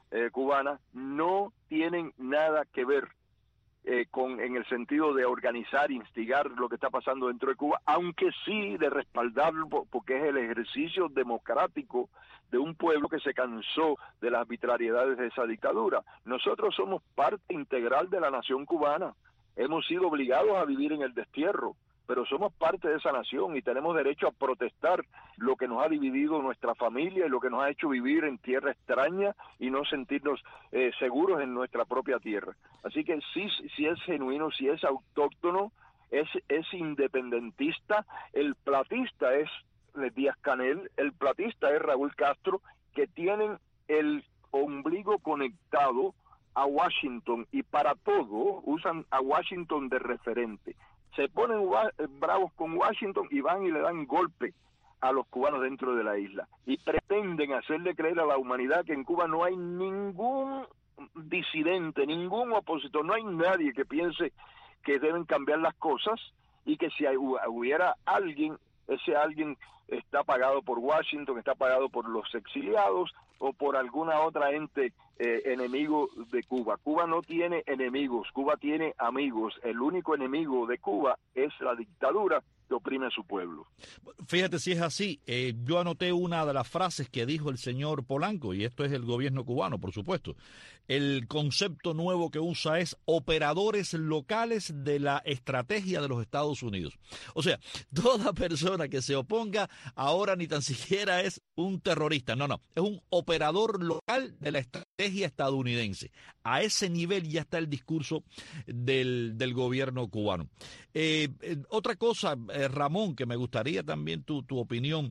Speaker 10: eh, cubana no tienen nada que ver eh, con en el sentido de organizar, instigar lo que está pasando dentro de Cuba, aunque sí de respaldarlo porque es el ejercicio democrático de un pueblo que se cansó de las arbitrariedades de esa dictadura. Nosotros somos parte integral de la nación cubana, hemos sido obligados a vivir en el destierro, pero somos parte de esa nación y tenemos derecho a protestar lo que nos ha dividido nuestra familia y lo que nos ha hecho vivir en tierra extraña y no sentirnos eh, seguros en nuestra propia tierra. Así que sí, sí es genuino, sí es autóctono, es, es independentista, el platista es Díaz-Canel, el platista es Raúl Castro, que tienen el ombligo conectado a Washington y para todo usan a Washington de referente. Se ponen bravos con Washington y van y le dan golpe a los cubanos dentro de la isla y pretenden hacerle creer a la humanidad que en Cuba no hay ningún disidente, ningún opositor, no hay nadie que piense que deben cambiar las cosas y que si hubiera alguien, ese alguien está pagado por Washington, está pagado por los exiliados o por alguna otra ente eh, enemigo de Cuba. Cuba no tiene enemigos, Cuba tiene amigos. El único enemigo de Cuba es la dictadura que oprime a su pueblo.
Speaker 4: Fíjate si es así. Eh, yo anoté una de las frases que dijo el señor Polanco, y esto es el gobierno cubano, por supuesto. El concepto nuevo que usa es operadores locales de la estrategia de los Estados Unidos. O sea, toda persona que se oponga ahora ni tan siquiera es un terrorista, no, no, es un operador local de la estrategia estadounidense. A ese nivel ya está el discurso del, del gobierno cubano. Eh, eh, otra cosa, eh, Ramón, que me gustaría también tu, tu opinión.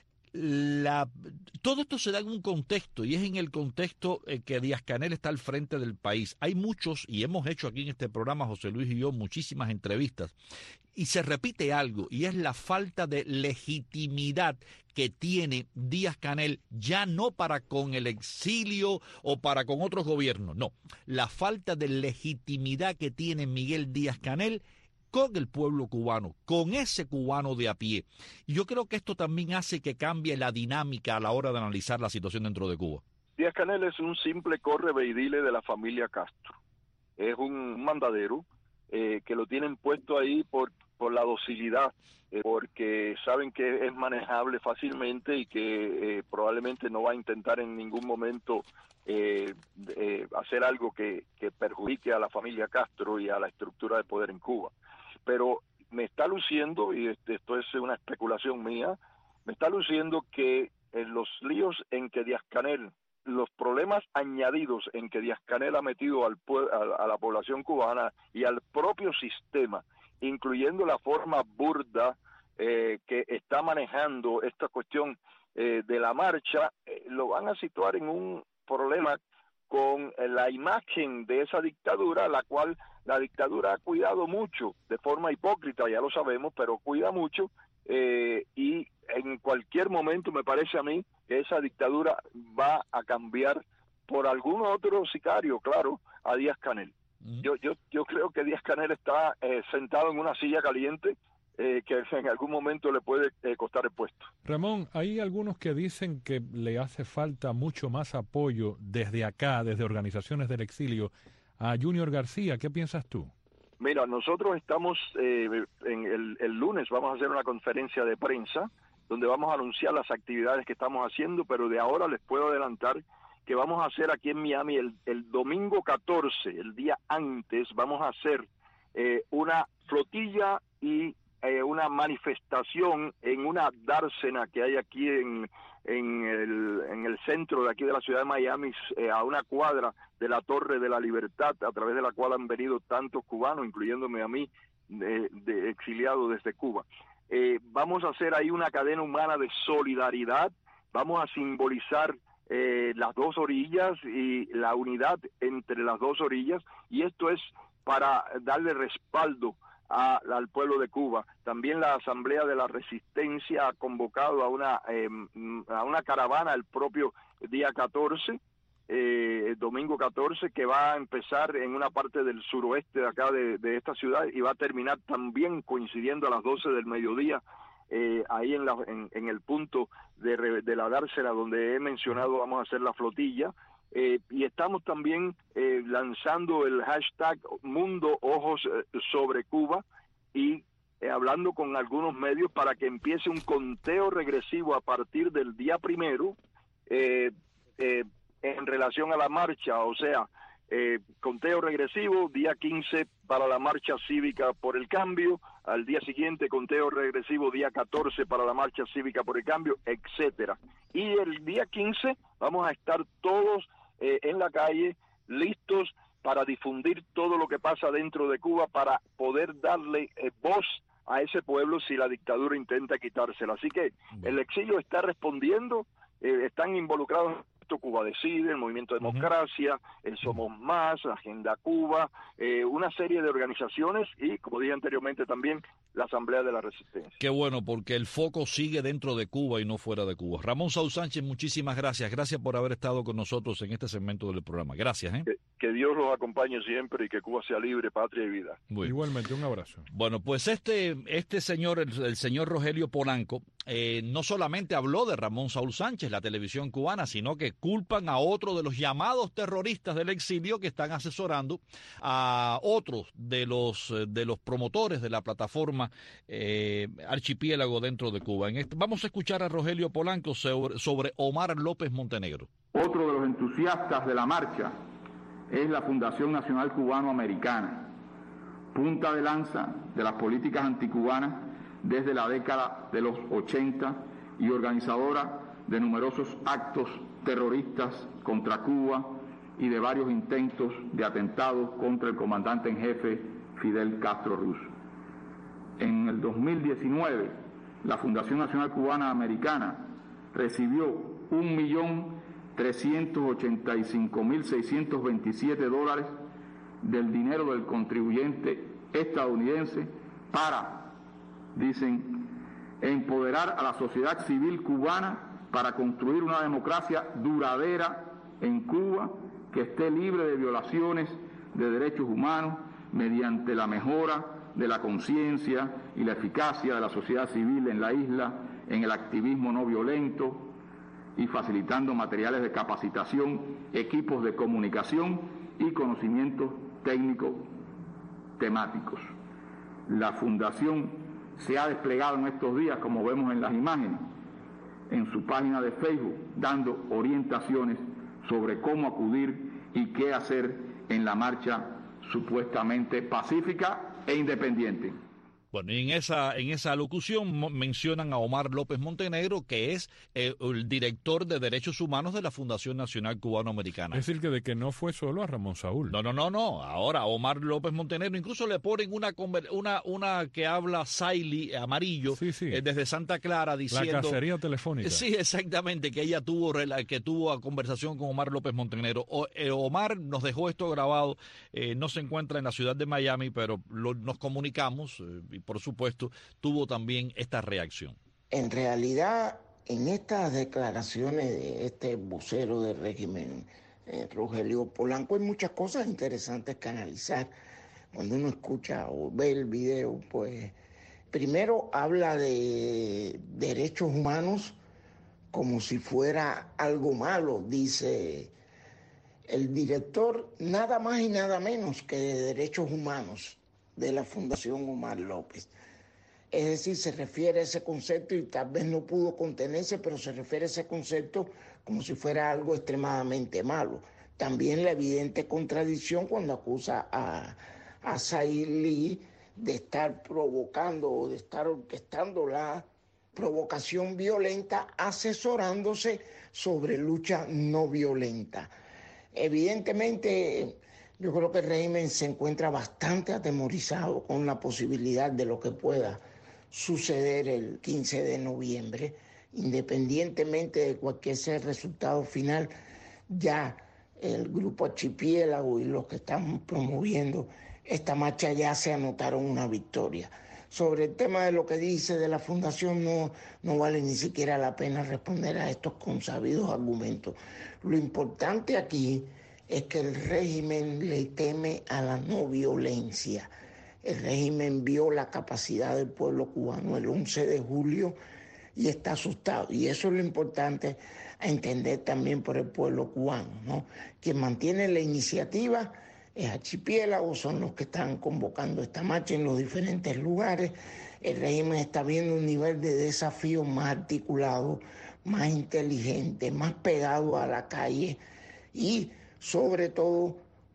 Speaker 4: La, todo esto se da en un contexto y es en el contexto eh, que Díaz-Canel está al frente del país. Hay muchos, y hemos hecho aquí en este programa, José Luis y yo, muchísimas entrevistas, y se repite algo, y es la falta de legitimidad que tiene Díaz-Canel, ya no para con el exilio o para con otros gobiernos, no, la falta de legitimidad que tiene Miguel Díaz-Canel con el pueblo cubano, con ese cubano de a pie. Y yo creo que esto también hace que cambie la dinámica a la hora de analizar la situación dentro de Cuba.
Speaker 10: Díaz-Canel es un simple correveidile de la familia Castro. Es un mandadero eh, que lo tienen puesto ahí por, por la docilidad, eh, porque saben que es manejable fácilmente y que eh, probablemente no va a intentar en ningún momento eh, eh, hacer algo que, que perjudique a la familia Castro y a la estructura de poder en Cuba. Pero me está luciendo, y esto es una especulación mía, me está luciendo que en los líos en que Díaz-Canel, los problemas añadidos en que Díaz-Canel ha metido al, a, a la población cubana y al propio sistema, incluyendo la forma burda eh, que está manejando esta cuestión eh, de la marcha, eh, lo van a situar en un problema con la imagen de esa dictadura, la cual la dictadura ha cuidado mucho, de forma hipócrita, ya lo sabemos, pero cuida mucho, eh, y en cualquier momento me parece a mí que esa dictadura va a cambiar por algún otro sicario, claro, a Díaz-Canel. Uh-huh. Yo, yo, yo creo que Díaz-Canel está eh, sentado en una silla caliente, Eh, que en algún momento le puede eh, costar el puesto.
Speaker 5: Ramón, hay algunos que dicen que le hace falta mucho más apoyo desde acá, desde organizaciones del exilio, a Junior García. ¿Qué piensas tú?
Speaker 10: Mira, nosotros estamos, eh, en el, el lunes vamos a hacer una conferencia de prensa donde vamos a anunciar las actividades que estamos haciendo, pero de ahora les puedo adelantar que vamos a hacer aquí en Miami el, el domingo catorce, el día antes, vamos a hacer eh, una flotilla y Eh, una manifestación en una dársena que hay aquí en, en, el, en el centro de aquí de la ciudad de Miami, eh, a una cuadra de la Torre de la Libertad, a través de la cual han venido tantos cubanos, incluyéndome a mí, de, de exiliado desde Cuba. Eh, vamos a hacer ahí una cadena humana de solidaridad, vamos a simbolizar eh, las dos orillas y la unidad entre las dos orillas, y esto es para darle respaldo A, al pueblo de Cuba. También la Asamblea de la Resistencia ha convocado a una eh, a una caravana el propio día catorce, eh, domingo catorce, que va a empezar en una parte del suroeste de acá de, de esta ciudad y va a terminar también coincidiendo a las doce del mediodía, eh, ahí en, la, en, en el punto de, de la dársena donde he mencionado, vamos a hacer la flotilla. eh, y estamos también eh, lanzando el hashtag Mundo Ojos sobre Cuba y eh, hablando con algunos medios para que empiece un conteo regresivo a partir del día primero eh, eh, en relación a la marcha, o sea, Eh, conteo regresivo, día quince para la marcha cívica por el cambio, al día siguiente conteo regresivo, día catorce para la marcha cívica por el cambio, etcétera. Y el día quince vamos a estar todos eh, en la calle, listos para difundir todo lo que pasa dentro de Cuba, para poder darle eh, voz a ese pueblo si la dictadura intenta quitársela. Así que el exilio está respondiendo, eh, están involucrados Cuba Decide, el Movimiento Democracia, uh-huh. el Somos Más, Agenda Cuba, eh, una serie de organizaciones y, como dije anteriormente también, la Asamblea de la Resistencia.
Speaker 4: Qué bueno, porque el foco sigue dentro de Cuba y no fuera de Cuba. Ramón Saúl Sánchez, muchísimas gracias. Gracias por haber estado con nosotros en este segmento del programa. Gracias. ¿eh?
Speaker 10: Que, que Dios los acompañe siempre y que Cuba sea libre, patria y vida.
Speaker 5: Bueno. Igualmente, un abrazo.
Speaker 4: Bueno, pues este, este señor, el, el señor Rogelio Polanco, eh, no solamente habló de Ramón Saúl Sánchez, la televisión cubana, sino que culpan a otro de los llamados terroristas del exilio que están asesorando a otros de los de los promotores de la plataforma eh, Archipiélago dentro de Cuba. En este, vamos a escuchar a Rogelio Polanco sobre, sobre Omar López Montenegro.
Speaker 11: Otro de los entusiastas de la marcha es la Fundación Nacional Cubano-Americana, punta de lanza de las políticas anticubanas desde la década de los ochenta y organizadora de numerosos actos terroristas contra Cuba y de varios intentos de atentados contra el comandante en jefe Fidel Castro Ruz. En el dos mil diecinueve, la Fundación Nacional Cubana Americana recibió un millón trescientos ochenta y cinco mil seiscientos veintisiete dólares del dinero del contribuyente estadounidense para, dicen, empoderar a la sociedad civil cubana para construir una democracia duradera en Cuba que esté libre de violaciones de derechos humanos mediante la mejora de la conciencia y la eficacia de la sociedad civil en la isla, en el activismo no violento y facilitando materiales de capacitación, equipos de comunicación y conocimientos técnicos temáticos. La Fundación se ha desplegado en estos días, como vemos en las imágenes, en su página de Facebook, dando orientaciones sobre cómo acudir y qué hacer en la marcha supuestamente pacífica e independiente.
Speaker 4: Bueno, y en esa en esa alocución mencionan a Omar López Montenegro, que es eh, el director de Derechos Humanos de la Fundación Nacional Cubano-Americana.
Speaker 5: Es decir, que de que no fue solo a Ramón Saúl.
Speaker 4: No, no, no, no. Ahora Omar López Montenegro, incluso le ponen una una una que habla Saily amarillo
Speaker 5: sí, sí.
Speaker 4: Eh, desde Santa Clara diciendo...
Speaker 5: La cacería telefónica.
Speaker 4: Sí, exactamente, que ella tuvo que tuvo conversación con Omar López Montenegro. O, eh, Omar nos dejó esto grabado, eh, no se encuentra en la ciudad de Miami, pero lo, nos comunicamos eh, y por supuesto tuvo también esta reacción.
Speaker 13: En realidad, en estas declaraciones de este vocero del régimen, eh, Rogelio Polanco, hay muchas cosas interesantes que analizar. Cuando uno escucha o ve el video, pues primero habla de derechos humanos como si fuera algo malo, dice el director, nada más y nada menos que de derechos humanos de la Fundación Omar López. Es decir, se refiere a ese concepto y tal vez no pudo contenerse, pero se refiere a ese concepto como si fuera algo extremadamente malo. También la evidente contradicción cuando acusa a, a Saily de estar provocando o de estar orquestando la provocación violenta, asesorándose sobre lucha no violenta. Evidentemente, yo creo que el régimen se encuentra bastante atemorizado con la posibilidad de lo que pueda suceder el quince de noviembre, independientemente de cualquier sea el resultado final. Ya el grupo Archipiélago y los que están promoviendo esta marcha ya se anotaron una victoria. Sobre el tema de lo que dice de la Fundación, no, no vale ni siquiera la pena responder a estos consabidos argumentos. Lo importante aquí es que el régimen le teme a la no violencia. El régimen vio la capacidad del pueblo cubano el once de julio y está asustado. Y eso es lo importante a entender también por el pueblo cubano, ¿no? Quien mantiene la iniciativa es Archipiélago, son los que están convocando esta marcha en los diferentes lugares. El régimen está viendo un nivel de desafío más articulado, más inteligente, más pegado a la calle y sobre todo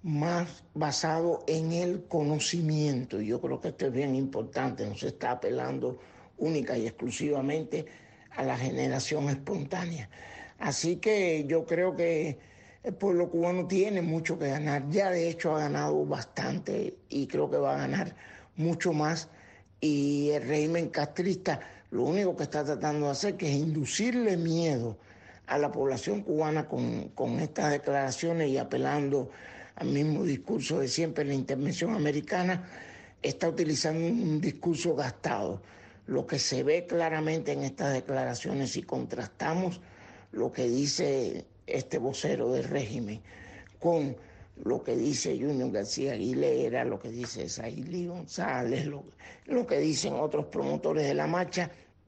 Speaker 13: más basado en el conocimiento. Yo creo que esto es bien importante, no se está apelando única y exclusivamente a la generación espontánea. Así que yo creo que el pueblo cubano tiene mucho que ganar, ya de hecho ha ganado bastante y creo que va a ganar mucho más, y el régimen castrista lo único que está tratando de hacer que es inducirle miedo a la población cubana con, con estas declaraciones y apelando al mismo discurso de siempre. La intervención americana está utilizando un discurso gastado. Lo que se ve claramente en estas declaraciones, si contrastamos lo que dice este vocero del régimen con lo que dice Junior García Aguilera, lo que dice Sailí González, lo, lo que dicen otros promotores de la marcha,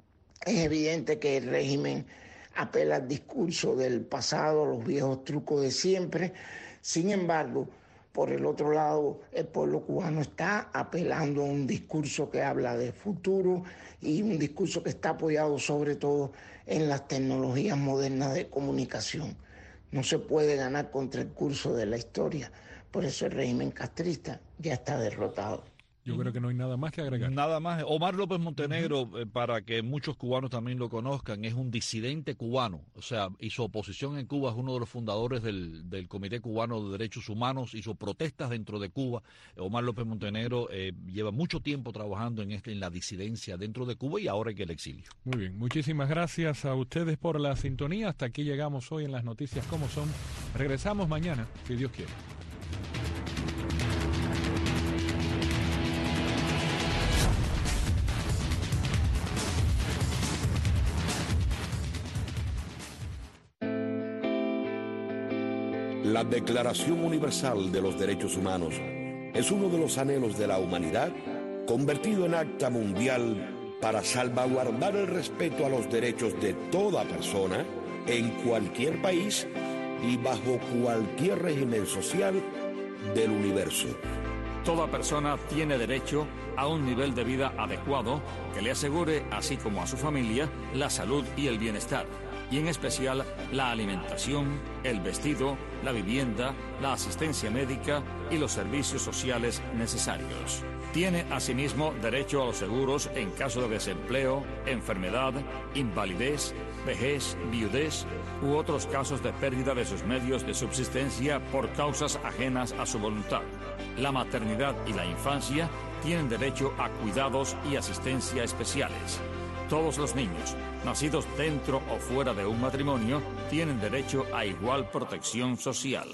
Speaker 13: es evidente que el régimen apela al discurso del pasado, los viejos trucos de siempre. Sin embargo, por el otro lado, el pueblo cubano está apelando a un discurso que habla de futuro y un discurso que está apoyado sobre todo en las tecnologías modernas de comunicación. No se puede ganar contra el curso de la historia, por eso el régimen castrista ya está derrotado.
Speaker 5: Yo creo que no hay nada más que agregar.
Speaker 4: Nada más. Omar López Montenegro, eh, para que muchos cubanos también lo conozcan, es un disidente cubano. O sea, hizo oposición en Cuba, es uno de los fundadores del, del Comité Cubano de Derechos Humanos, hizo protestas dentro de Cuba. Omar López Montenegro eh, lleva mucho tiempo trabajando en, este, en la disidencia dentro de Cuba y ahora en el exilio.
Speaker 5: Muy bien, muchísimas gracias a ustedes por la sintonía. Hasta aquí llegamos hoy en las noticias como son. Regresamos mañana, si Dios quiere.
Speaker 8: La Declaración Universal de los Derechos Humanos es uno de los anhelos de la humanidad convertido en acta mundial para salvaguardar el respeto a los derechos de toda persona en cualquier país y bajo cualquier régimen social del universo.
Speaker 14: Toda persona tiene derecho a un nivel de vida adecuado que le asegure, así como a su familia, la salud y el bienestar, y en especial la alimentación, el vestido, la vivienda, la asistencia médica y los servicios sociales necesarios. Tiene asimismo derecho a los seguros en caso de desempleo, enfermedad, invalidez, vejez, viudez u otros casos de pérdida de sus medios de subsistencia por causas ajenas a su voluntad. La maternidad y la infancia tienen derecho a cuidados y asistencia especiales. Todos los niños, nacidos dentro o fuera de un matrimonio, tienen derecho a igual protección social.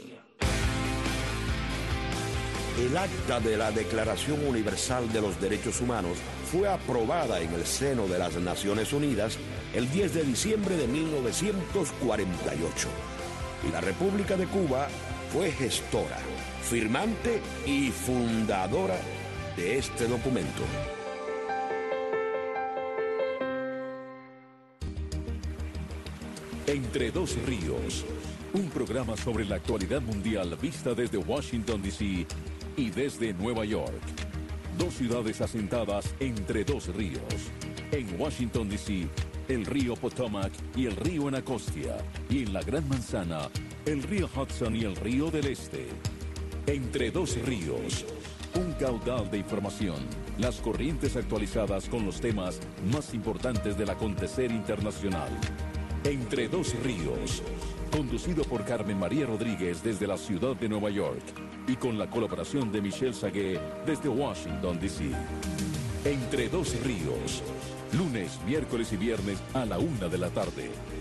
Speaker 8: El acta de la Declaración Universal de los Derechos Humanos fue aprobada en el seno de las Naciones Unidas el diez de diciembre de mil novecientos cuarenta y ocho. Y la República de Cuba fue gestora, firmante y fundadora de este documento.
Speaker 15: Entre dos ríos, un programa sobre la actualidad mundial vista desde Washington, D C y desde Nueva York. Dos ciudades asentadas entre dos ríos. En Washington, D C, el río Potomac y el río Anacostia. Y en la Gran Manzana, el río Hudson y el río del Este. Entre dos ríos, un caudal de información. Las corrientes actualizadas con los temas más importantes del acontecer internacional. Entre dos ríos, conducido por Carmen María Rodríguez desde la ciudad de Nueva York y con la colaboración de Michelle Sagué desde Washington, D C. Entre dos ríos, lunes, miércoles y viernes a la una de la tarde.